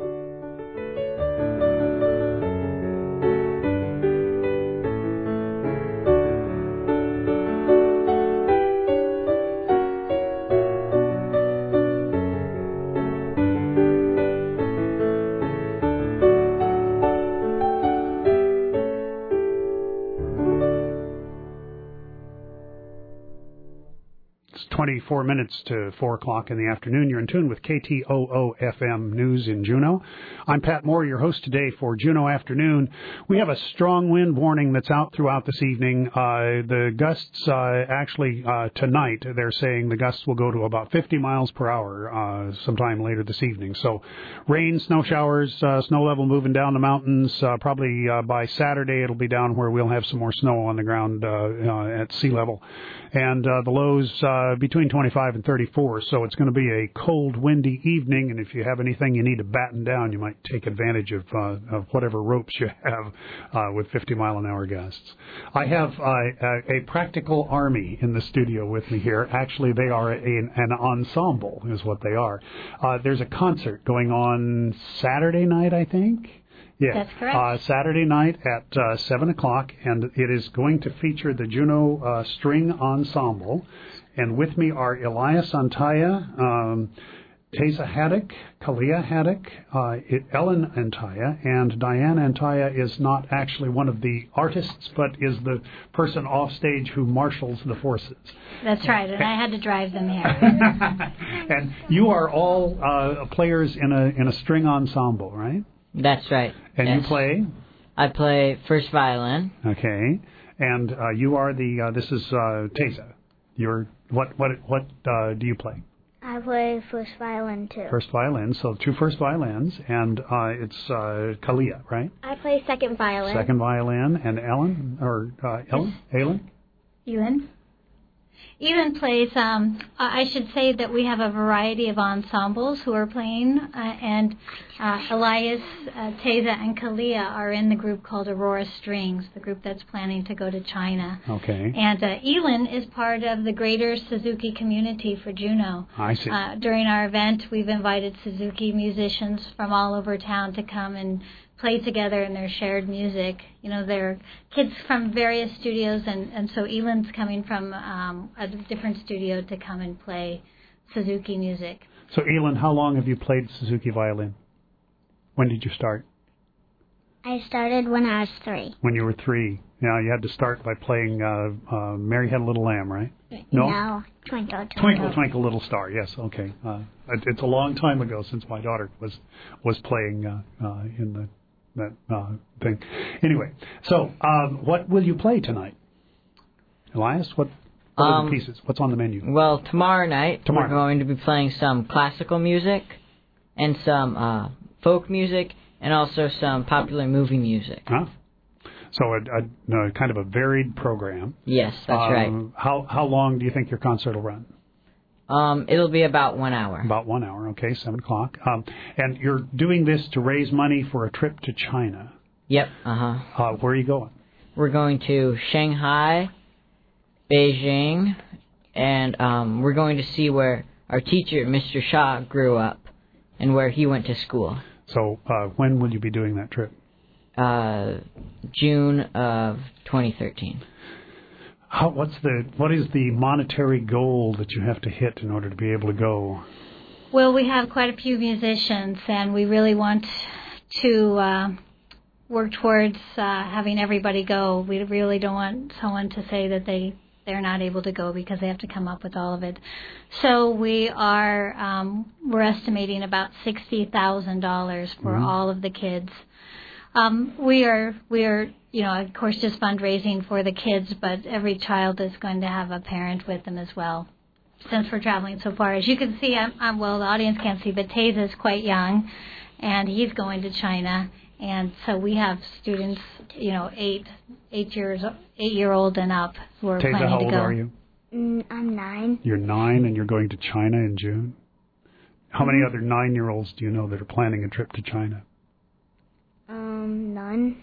twenty-four minutes to four o'clock in the afternoon. You're in tune with K T O O F M News in Juneau. I'm Pat Moore, your host today for Juneau Afternoon. We have a strong wind warning that's out throughout this evening. Uh, the gusts, uh, actually, uh, tonight, they're saying the gusts will go to about fifty miles per hour uh, sometime later this evening. So rain, snow showers, uh, snow level moving down the mountains. Uh, probably uh, by Saturday it'll be down where we'll have some more snow on the ground uh, uh, at sea level. And uh, the lows uh, between twenty-five and thirty-four, so it's going to be a cold, windy evening, and if you have anything you need to batten down, you might take advantage of uh, of whatever ropes you have uh, with fifty mile an hour gusts. I have uh, a, a practical army in the studio with me here. Actually, they are a, an ensemble, is what they are. Uh, there's a concert going on Saturday night, I think. Yeah, that's correct. Uh, Saturday night at uh, seven o'clock, and it is going to feature the Juneau uh, String Ensemble. And with me are Elias Antaya, um, Teza Haddock, Kalia Haddock, uh, Ellen Antaya, and Diane Antaya is not actually one of the artists, but is the person off stage who marshals the forces. That's right, and I had to drive them here. And you are all uh, players in a in a string ensemble, right? That's right. And yes. you play? I play first violin. Okay. And uh, you are the, uh, this is uh, Teza. You're, what, what, what uh, do you play? I play first violin, too. First violin, so two first violins, and uh, it's uh, Kalia, right? I play second violin. Second violin, and Ellen, or uh, Ellen? Ellen? Ewan? Ewan plays, um, I should say that we have a variety of ensembles who are playing, uh, and uh, Elias, uh, Teza, and Kalia are in the group called Aurora Strings, the group that's planning to go to China. Okay. And uh, Elin is part of the greater Suzuki community for Juneau. I see. Uh, during our event, we've invited Suzuki musicians from all over town to come and play together in their shared music. You know, they're kids from various studios, and, and so Elin's coming from um, a different studio to come and play Suzuki music. So, Elin, how long have you played Suzuki violin? When did you start? I started when I was three. When you were three. Now, you had to start by playing uh, uh, Mary Had a Little Lamb, right? No? No, Twinkle, Twinkle. Twinkle, Twinkle, Little Star, yes, okay. Uh, it, it's a long time ago since my daughter was was playing uh, uh, in the that uh, thing. Anyway, so um, what will you play tonight? Elias, what, what are um, the pieces? What's on the menu? Well, tomorrow night tomorrow. we're going to be playing some classical music and some uh, folk music and also some popular movie music. Huh? So a, a, no, kind of a varied program. Yes, that's um, right. How how long do you think your concert will run? Um, it'll be about one hour. About one hour, okay, seven o'clock. Um, and you're doing this to raise money for a trip to China. Yep, uh-huh. Uh, where are you going? We're going to Shanghai, Beijing, and um, we're going to see where our teacher, Mister Shah, grew up and where he went to school. So uh, when will you be doing that trip? Uh, June of twenty thirteen. How, what's the what is the monetary goal that you have to hit in order to be able to go? Well, we have quite a few musicians, and we really want to uh, work towards uh, having everybody go. We really don't want someone to say that they they're not able to go because they have to come up with all of it. So we are um, we're estimating about sixty thousand dollars for Mhm. all of the kids. Um, we are we are you know of course just fundraising for the kids, but every child is going to have a parent with them as well. Since we're traveling so far, as you can see, I'm, I'm well the audience can't see, but Taze is quite young, and he's going to China. And so we have students, you know, eight, eight years, eight year old and up who are Taza, planning how to old go. are you? Mm, I'm nine. You're nine and you're going to China in June? How many other nine-year-olds do you know that are planning a trip to China? Um, none.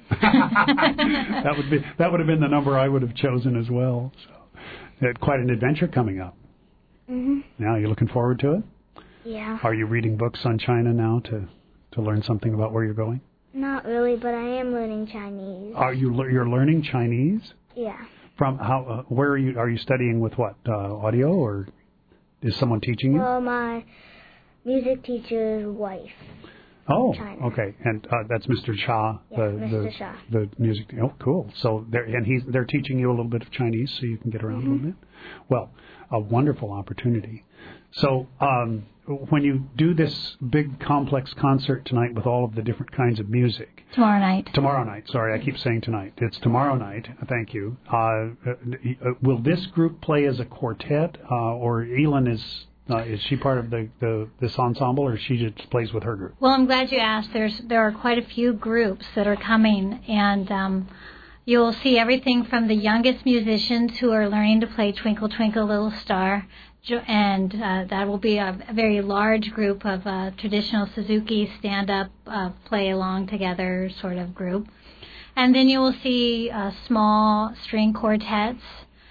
that would be that would have been the number I would have chosen as well. So, uh, quite an adventure coming up. Mhm. Now, you looking forward to it? Yeah. Are you reading books on China now to to learn something about where you're going? Not really, but I am learning Chinese. Are you le- you're learning Chinese? Yeah. From how? Uh, where are you? Are you studying with what? Uh, audio, or is someone teaching you? Well, my music teacher's wife. Oh, China. okay, and uh, that's Mister Cha, Yeah, the Mister the, Cha. the music. Oh, cool. So they're and he's they're teaching you a little bit of Chinese, so you can get around Mhm. a little bit. Well, a wonderful opportunity. So um, when you do this big complex concert tonight with all of the different kinds of music. Tomorrow night. Tomorrow night. Sorry, I keep saying tonight. It's tomorrow night. Thank you. Uh, uh, will this group play as a quartet, uh, or Elin is uh, is she part of the, the this ensemble, or she just plays with her group? Well, I'm glad you asked. There's there are quite a few groups that are coming, and um, you'll see everything from the youngest musicians who are learning to play Twinkle Twinkle Little Star, jo- and uh, that will be a, a very large group of uh, traditional Suzuki stand-up, uh, play-along together sort of group. And then you will see uh, small string quartets,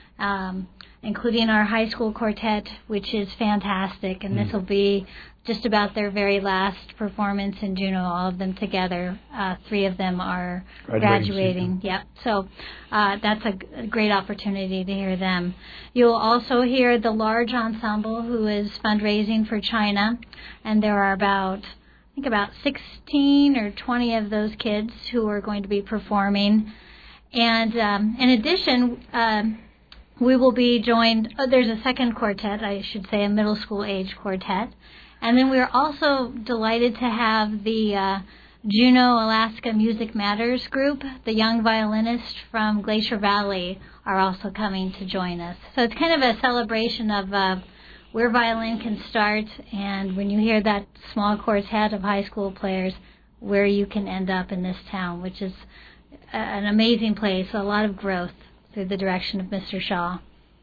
um, including our high school quartet, which is fantastic. And this will be just about their very last performance in Juneau, all of them together. Uh, three of them are Graduating graduating. Yep. So uh, that's a, g- a great opportunity to hear them. You'll also hear the large ensemble who is fundraising for China. And there are about, I think about sixteen or twenty of those kids who are going to be performing. And um, in addition, um, we will be joined, oh, there's a second quartet, I should say, a middle school age quartet. And then we're also delighted to have the uh, Juneau, Alaska Music Matters group. The young violinists from Glacier Valley are also coming to join us. So it's kind of a celebration of uh, where violin can start, and when you hear that small quartet of high school players, where you can end up in this town, which is a, an amazing place, a lot of growth through the direction of Mister Shaw.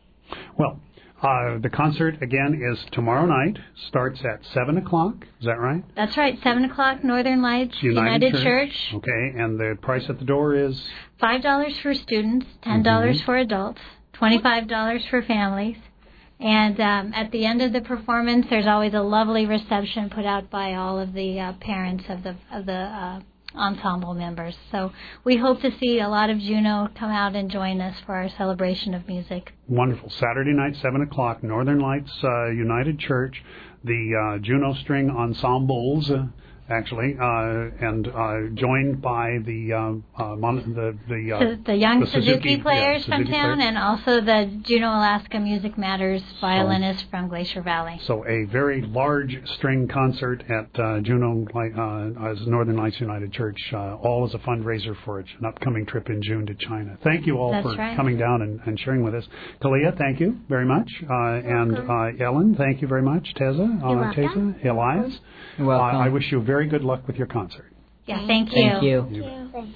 Well, uh, the concert again is tomorrow night. Starts at seven o'clock. Is that right? That's right, seven o'clock, Northern Lights United, United Church. Okay, and the price at the door is Five dollars for students, ten dollars Mhm. for adults, twenty-five dollars for families. And um, at the end of the performance, there's always a lovely reception put out by all of the uh, parents of the of the uh, ensemble members. So we hope to see a lot of Juneau come out and join us for our celebration of music. wonderful. Saturday night, seven o'clock, Northern Lights uh, United Church. The uh, Juneau String Ensembles, uh, actually, uh, and uh, joined by the uh, uh, mon- the the, uh, So the young the Suzuki, players yeah, from Suzuki town, players. and also the Juneau, Alaska Music Matters violinists from Glacier Valley. So a very large string concert at uh, Juneau Light- uh, as Northern Lights United Church, uh, all as a fundraiser for an upcoming trip in June to China. Thank you all That's for right. coming down and, and sharing with us. Kalia, thank you very much. Uh, and uh, Ellen, thank you very much. Teza, uh, You're welcome. Teza, Elias. You're welcome. Uh, I wish you very good luck with your concert. Yeah, thank you. Thank you. You bet.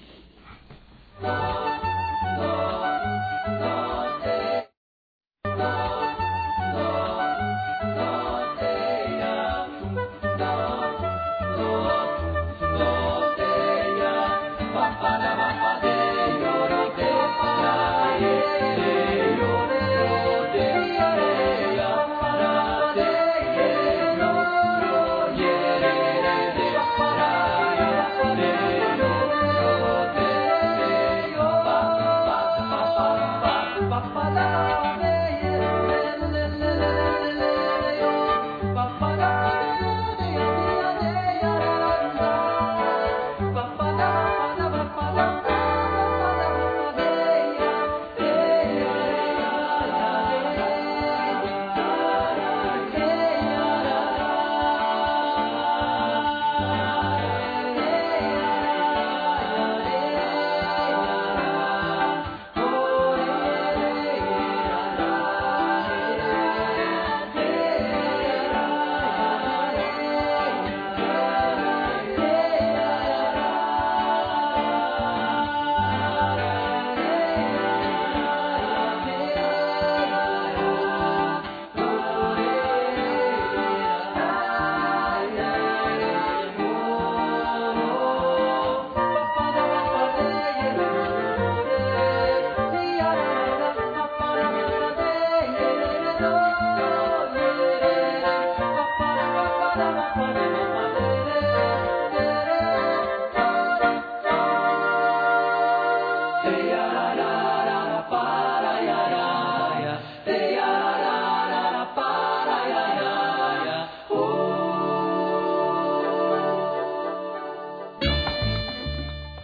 Bye.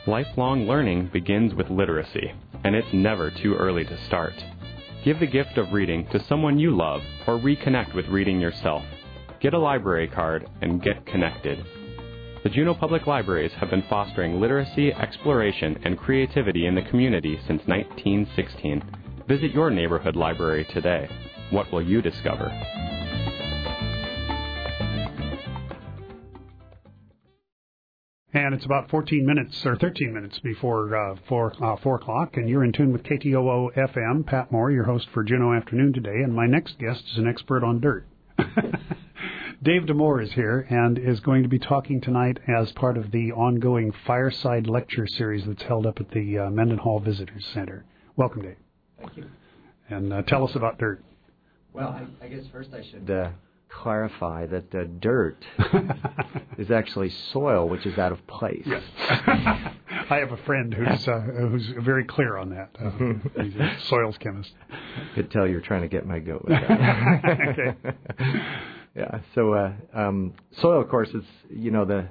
Lifelong learning begins with literacy, and it's never too early to start. Give the gift of reading to someone you love or reconnect with reading yourself. Get a library card and get connected. The Juneau Public Libraries have been fostering literacy, exploration, and creativity in the community since nineteen sixteen. Visit your neighborhood library today. What will you discover? And it's about fourteen minutes, or thirteen minutes before uh, four, uh, four o'clock, and you're in tune with K T O O F M. Pat Moore, your host for Juneau Afternoon today, and my next guest is an expert on dirt. Dave DeMoore is here and is going to be talking tonight as part of the ongoing Fireside Lecture Series that's held up at the uh, Mendenhall Visitors Center. Welcome, Dave. Thank you. And uh, tell us about dirt. Well, I, I guess first I should uh, clarify that uh, dirt is actually soil, which is out of place. Yes. I have a friend who's uh, who's very clear on that. Uh, he's a soils chemist. I could tell you're trying to get my goat with that. Okay. Yeah. So uh, um, soil, of course, is you know the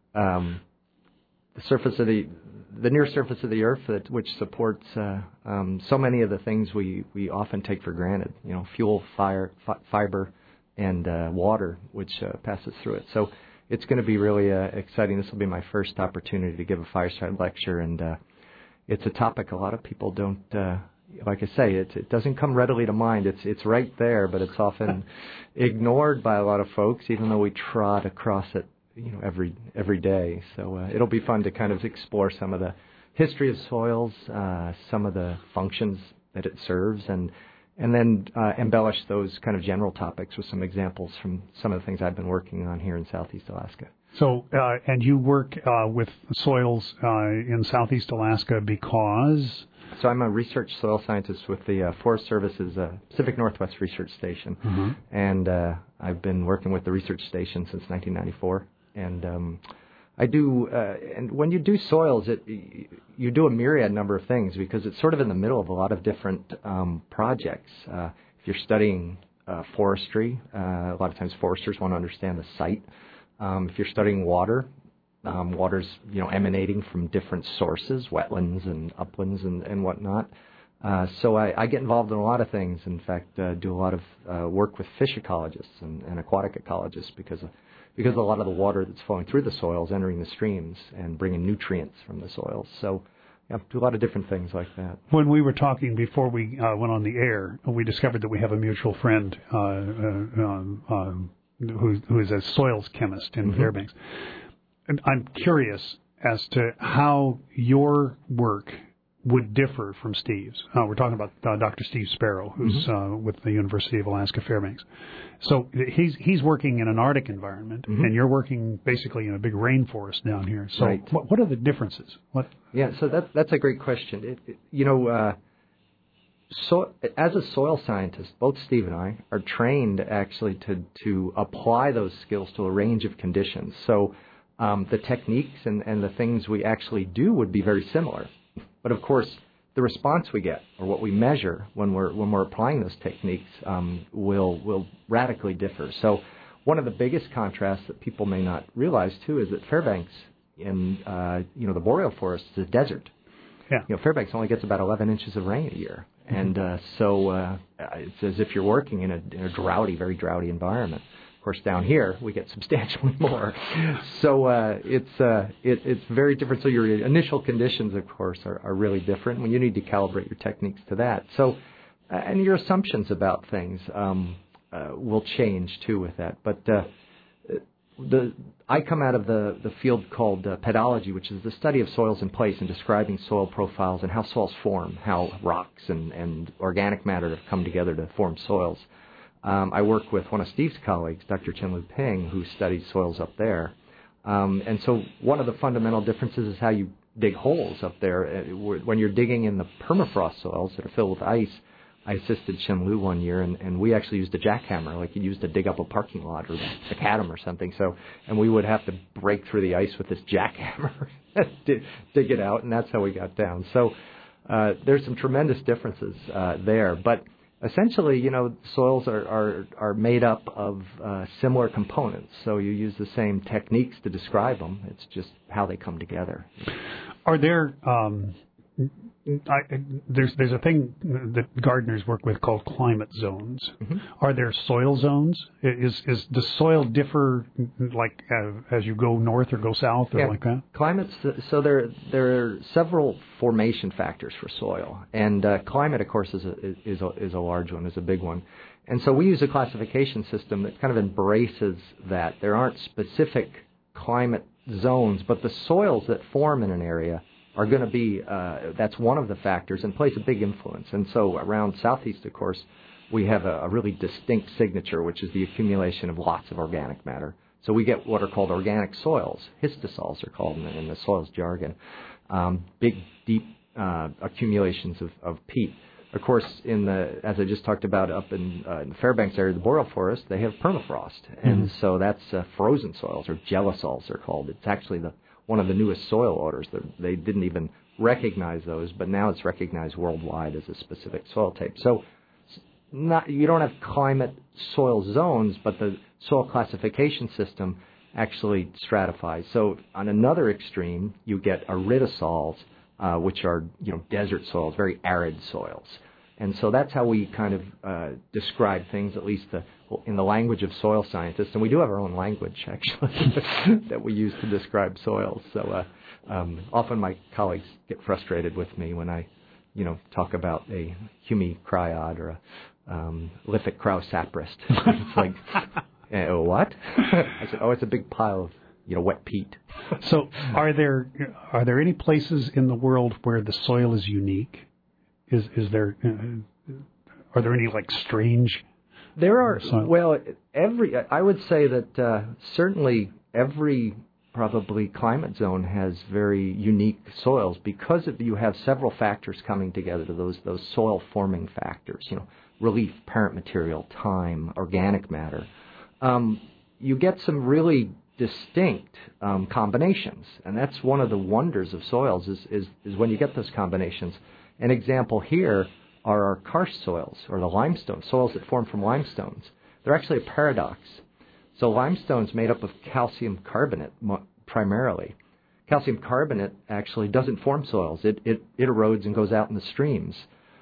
um, the surface of the the near surface of the earth that which supports uh, um, so many of the things we, we often take for granted. You know, fuel, fire, fi- fiber, and uh, water, which uh, passes through it. So it's going to be really uh, exciting. This will be my first opportunity to give a fireside lecture, and uh, it's a topic a lot of people don't. Uh, Like I say, it, it doesn't come readily to mind. It's it's right there, but it's often ignored by a lot of folks, even though we trot across it, you know, every every day. So uh, it'll be fun to kind of explore some of the history of soils, uh, some of the functions that it serves, and and then uh, embellish those kind of general topics with some examples from some of the things I've been working on here in Southeast Alaska. So, uh, and you work uh, with soils uh, in Southeast Alaska because... So I'm a research soil scientist with the uh, Forest Service's uh, Pacific Northwest Research Station, mm-hmm. and uh, I've been working with the research station since nineteen ninety-four. And um, I do, uh, and when you do soils, it you do a myriad number of things because it's sort of in the middle of a lot of different um, projects. Uh, if you're studying uh, forestry, uh, a lot of times foresters want to understand the site. Um, if you're studying water. Um, water's, you know, emanating from different sources, wetlands and uplands and, and whatnot. Uh, so I, I get involved in a lot of things. In fact, uh, do a lot of uh, work with fish ecologists and, and aquatic ecologists because of, because a lot of the water that's flowing through the soils entering the streams and bringing nutrients from the soils. So yeah, do a lot of different things like that. When we were talking before we uh, went on the air, we discovered that we have a mutual friend uh, uh, um, um, who, who is a soils chemist in Mm-hmm. Fairbanks. And I'm curious as to how your work would differ from Steve's. Uh, we're talking about uh, Doctor Steve Sparrow, who's mm-hmm. uh, with the University of Alaska Fairbanks. So he's he's working in an Arctic environment, mm-hmm. and you're working basically in a big rainforest down here. So right. what, what are the differences? What? Yeah, so that, that's a great question. It, it, you know, uh, so as a soil scientist, both Steve and I are trained actually to to apply those skills to a range of conditions. So Um, the techniques and, and the things we actually do would be very similar. But of course, the response we get or what we measure when we're when we're applying those techniques um, will will radically differ. So one of the biggest contrasts that people may not realize too is that Fairbanks in uh, you know the boreal forest is a desert. Yeah. You know, Fairbanks only gets about eleven inches of rain a year, mm-hmm. and uh, so uh, it's as if you're working in a, in a droughty, very droughty environment. Of course, down here we get substantially more, so uh, it's uh, it, it's very different. So your initial conditions, of course, are, are really different. When you need to calibrate your techniques to that, so uh, and your assumptions about things um, uh, will change too with that. But uh, the I come out of the the field called uh, pedology, which is the study of soils in place and describing soil profiles and how soils form, how rocks and, and organic matter have come together to form soils. Um, I work with one of Steve's colleagues, Doctor Chenlu Ping, who studies soils up there. Um, and so one of the fundamental differences is how you dig holes up there. When you're digging in the permafrost soils that are filled with ice, I assisted Chenlu one year, and, and we actually used a jackhammer, like you used to dig up a parking lot or the macadam or something. So, and we would have to break through the ice with this jackhammer, dig, dig it out, and that's how we got down. So uh, there's some tremendous differences uh, there. But essentially, you know, soils are, are, are made up of uh, similar components. So you use the same techniques to describe them. It's just how they come together. Are there... Um I, there's there's a thing that gardeners work with called climate zones. Mm-hmm. Are there soil zones? Is is does soil differ like uh, as you go north or go south or yeah. like that? Climates. So there there are several formation factors for soil, and uh, climate, of course, is a, is a is a large one, is a big one. And so we use a classification system that kind of embraces that. There aren't specific climate zones, but the soils that form in an area are going to be, uh, that's one of the factors and plays a big influence. And so around Southeast, of course, we have a, a really distinct signature, which is the accumulation of lots of organic matter. So we get what are called organic soils. Histosols are called in the, in the soils jargon. Um, big, deep uh, accumulations of, of peat. Of course, in the, as I just talked about up in, uh, in the Fairbanks area, the boreal forest, they have permafrost. And mm-hmm. so that's uh, frozen soils, or gelisols they're called. It's actually the one of the newest soil orders. They didn't even recognize those, but now it's recognized worldwide as a specific soil type. So not, you don't have climate soil zones, but the soil classification system actually stratifies. So on another extreme, you get aridosols, uh, which are you know desert soils, very arid soils. And so that's how we kind of uh, describe things, at least the, in the language of soil scientists. And we do have our own language, actually, that we use to describe soils. So uh, um, often my colleagues get frustrated with me when I, you know, talk about a humicryod or a um, lithic crowsaprist. It's like, eh, what? I said, oh, it's a big pile of, you know, wet peat. So are there are there any places in the world where the soil is unique? Is is there uh, are there any like strange? There are. Soil? Well, every I would say that uh, certainly every probably climate zone has very unique soils because of, you have several factors coming together to those those soil forming factors. You know, relief, parent material, time, organic matter. Um, you get some really distinct um, combinations, and that's one of the wonders of soils is is, is when you get those combinations. An example here are our karst soils, or the limestone, soils that form from limestones. They're actually a paradox. So limestone's made up of calcium carbonate primarily. Calcium carbonate actually doesn't form soils. It, it, it erodes and goes out in the streams.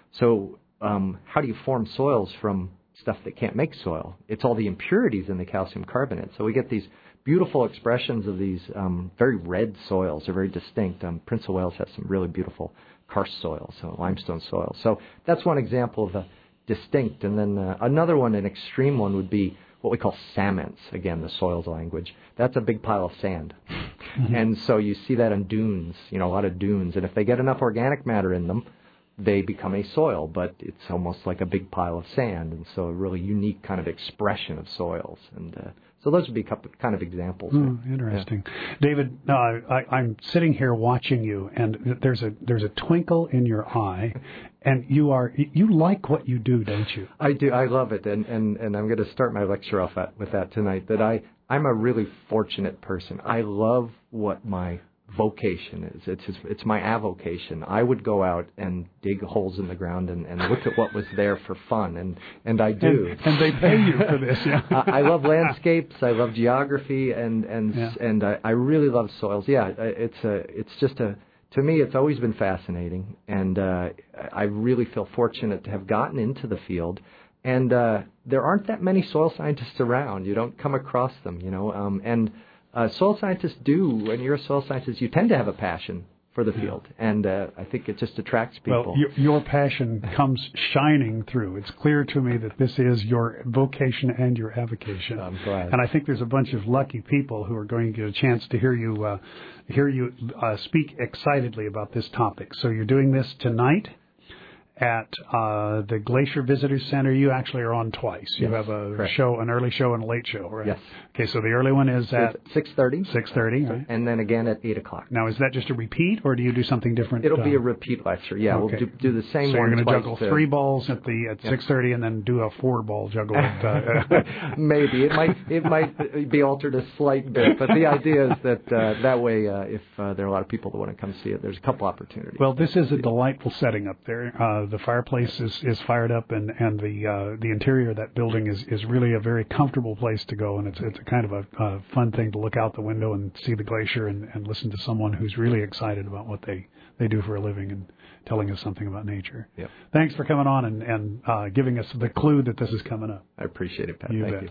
So um, how do you form soils from stuff that can't make soil? It's all the impurities in the calcium carbonate. So we get these beautiful expressions of these um, very red soils. They're very distinct. Um, Prince of Wales has some really beautiful karst soil, so limestone soil. So that's one example of a distinct. And then uh, another one, an extreme one, would be what we call saments, again, the soils language. That's a big pile of sand. Mm-hmm. And so you see that in dunes, you know, a lot of dunes. And if they get enough organic matter in them, they become a soil, but it's almost like a big pile of sand. And so a really unique kind of expression of soils. And uh, so those would be kind of examples. Oh, interesting. Yeah. David, uh, I, I'm sitting here watching you, and there's a there's a twinkle in your eye, and you are you like what you do, don't you? I do. I love it, and and, and I'm going to start my lecture off at, with that tonight. That I I'm a really fortunate person. I love what my vocation is. It's just, it's my avocation. I would go out and dig holes in the ground and, and look at what was there for fun, and, and I do. And, and they pay you for this, yeah. I, I love landscapes. I love geography, and and yeah. and I, I really love soils. Yeah, it's a it's just a to me it's always been fascinating, and uh, I really feel fortunate to have gotten into the field. And uh, there aren't that many soil scientists around. You don't come across them, you know, um, and. Uh, soil scientists do, when you're a soil scientist, you tend to have a passion for the field, and uh, I think it just attracts people. Well, your, your passion comes shining through. It's clear to me that this is your vocation and your avocation. I'm glad. And I think there's a bunch of lucky people who are going to get a chance to hear you uh, hear you uh, speak excitedly about this topic. So you're doing this tonight at uh, the Glacier Visitor Center. You actually are on twice. You yes, have a correct. show, an early show and a late show, right? Yes. Okay, so the early one is at six thirty. six thirty, right? And then again at eight o'clock. Now, is that just a repeat, or do you do something different? It'll uh, be a repeat lecture, yeah. Okay. We'll do, do the same so one you're going to juggle to, three balls at the at yeah. six thirty and then do a four-ball juggle at... Uh, Maybe. It might it might be altered a slight bit, but the idea is that uh, that way, uh, if uh, there are a lot of people that want to come see it, there's a couple opportunities. Well, this is a delightful setting up there. Uh, the fireplace is, is fired up, and and the uh, the interior of that building is, is really a very comfortable place to go, and it's it's a kind of a, a fun thing to look out the window and see the glacier and, and listen to someone who's really excited about what they, they do for a living and telling us something about nature. Yep. Thanks for coming on and and uh, giving us the clue that this is coming up. I appreciate it, Pat. You Thank bet. you.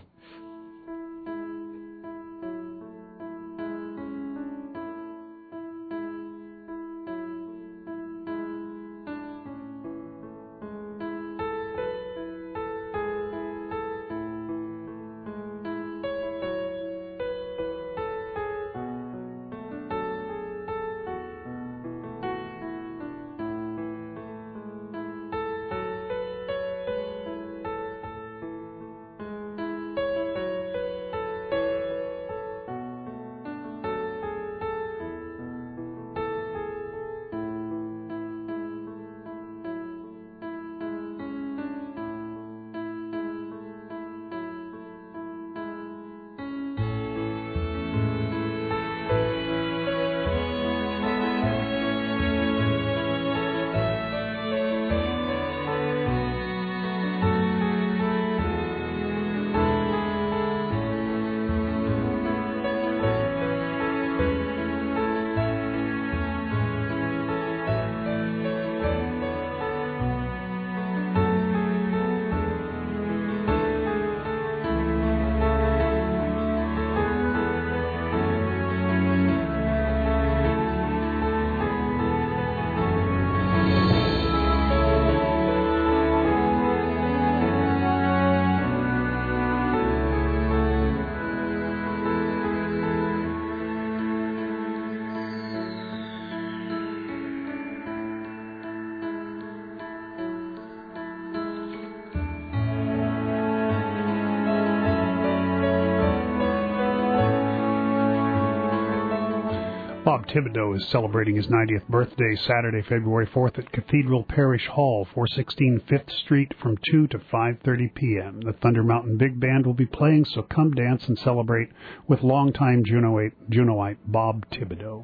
Bob Thibodeau is celebrating his ninetieth birthday Saturday, February fourth at Cathedral Parish Hall, four sixteen Fifth Street from two to five thirty p.m. The Thunder Mountain Big Band will be playing, so come dance and celebrate with longtime Junoite, Junoite Bob Thibodeau.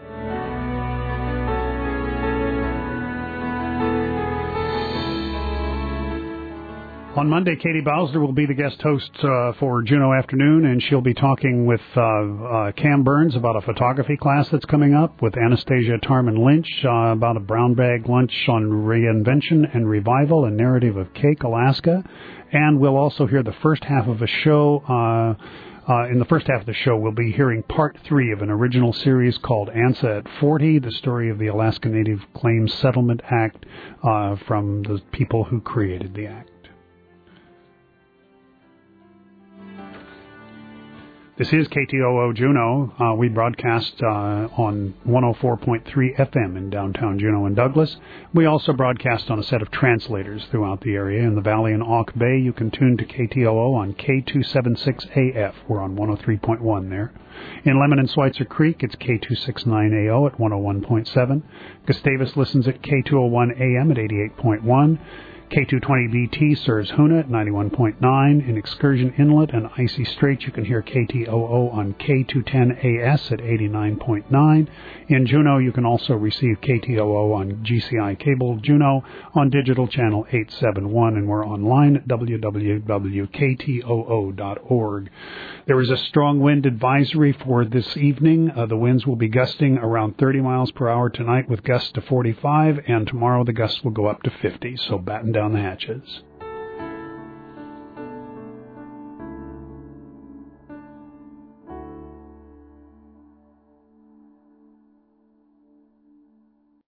On Monday, Katie Bowsler will be the guest host uh, for Juno Afternoon, and she'll be talking with uh, uh, Cam Burns about a photography class that's coming up, with Anastasia Tarman Lynch uh, about a brown bag lunch on reinvention and revival, a narrative of Cake, Alaska. And we'll also hear the first half of a show. Uh, uh, in the first half of the show, we'll be hearing part three of an original series called ANSA at forty, the story of the Alaska Native Claims Settlement Act uh, from the people who created the act. This is K T O O Juneau. Uh, we broadcast uh, on one oh four point three F M in downtown Juneau and Douglas. We also broadcast on a set of translators throughout the area. In the valley in Auk Bay, you can tune to K T O O on K two seventy-six A F. We're on one oh three point one there. In Lemon and Schweitzer Creek, it's K two sixty-nine A O at one oh one point seven. Gustavus listens at K two oh one A M at eighty-eight point one. K two twenty B T serves Hoonah at ninety-one point nine. In Excursion Inlet and Icy Straits, you can hear K T O O on K two ten A S at eighty-nine point nine. In Juneau, you can also receive K T O O on G C I Cable Juneau on digital channel eight seventy-one, and we're online at w w w dot k t o o dot org. There is a strong wind advisory for this evening. Uh, the winds will be gusting around thirty miles per hour tonight with gusts to forty-five, and tomorrow the gusts will go up to fifty, so batten down the hatches.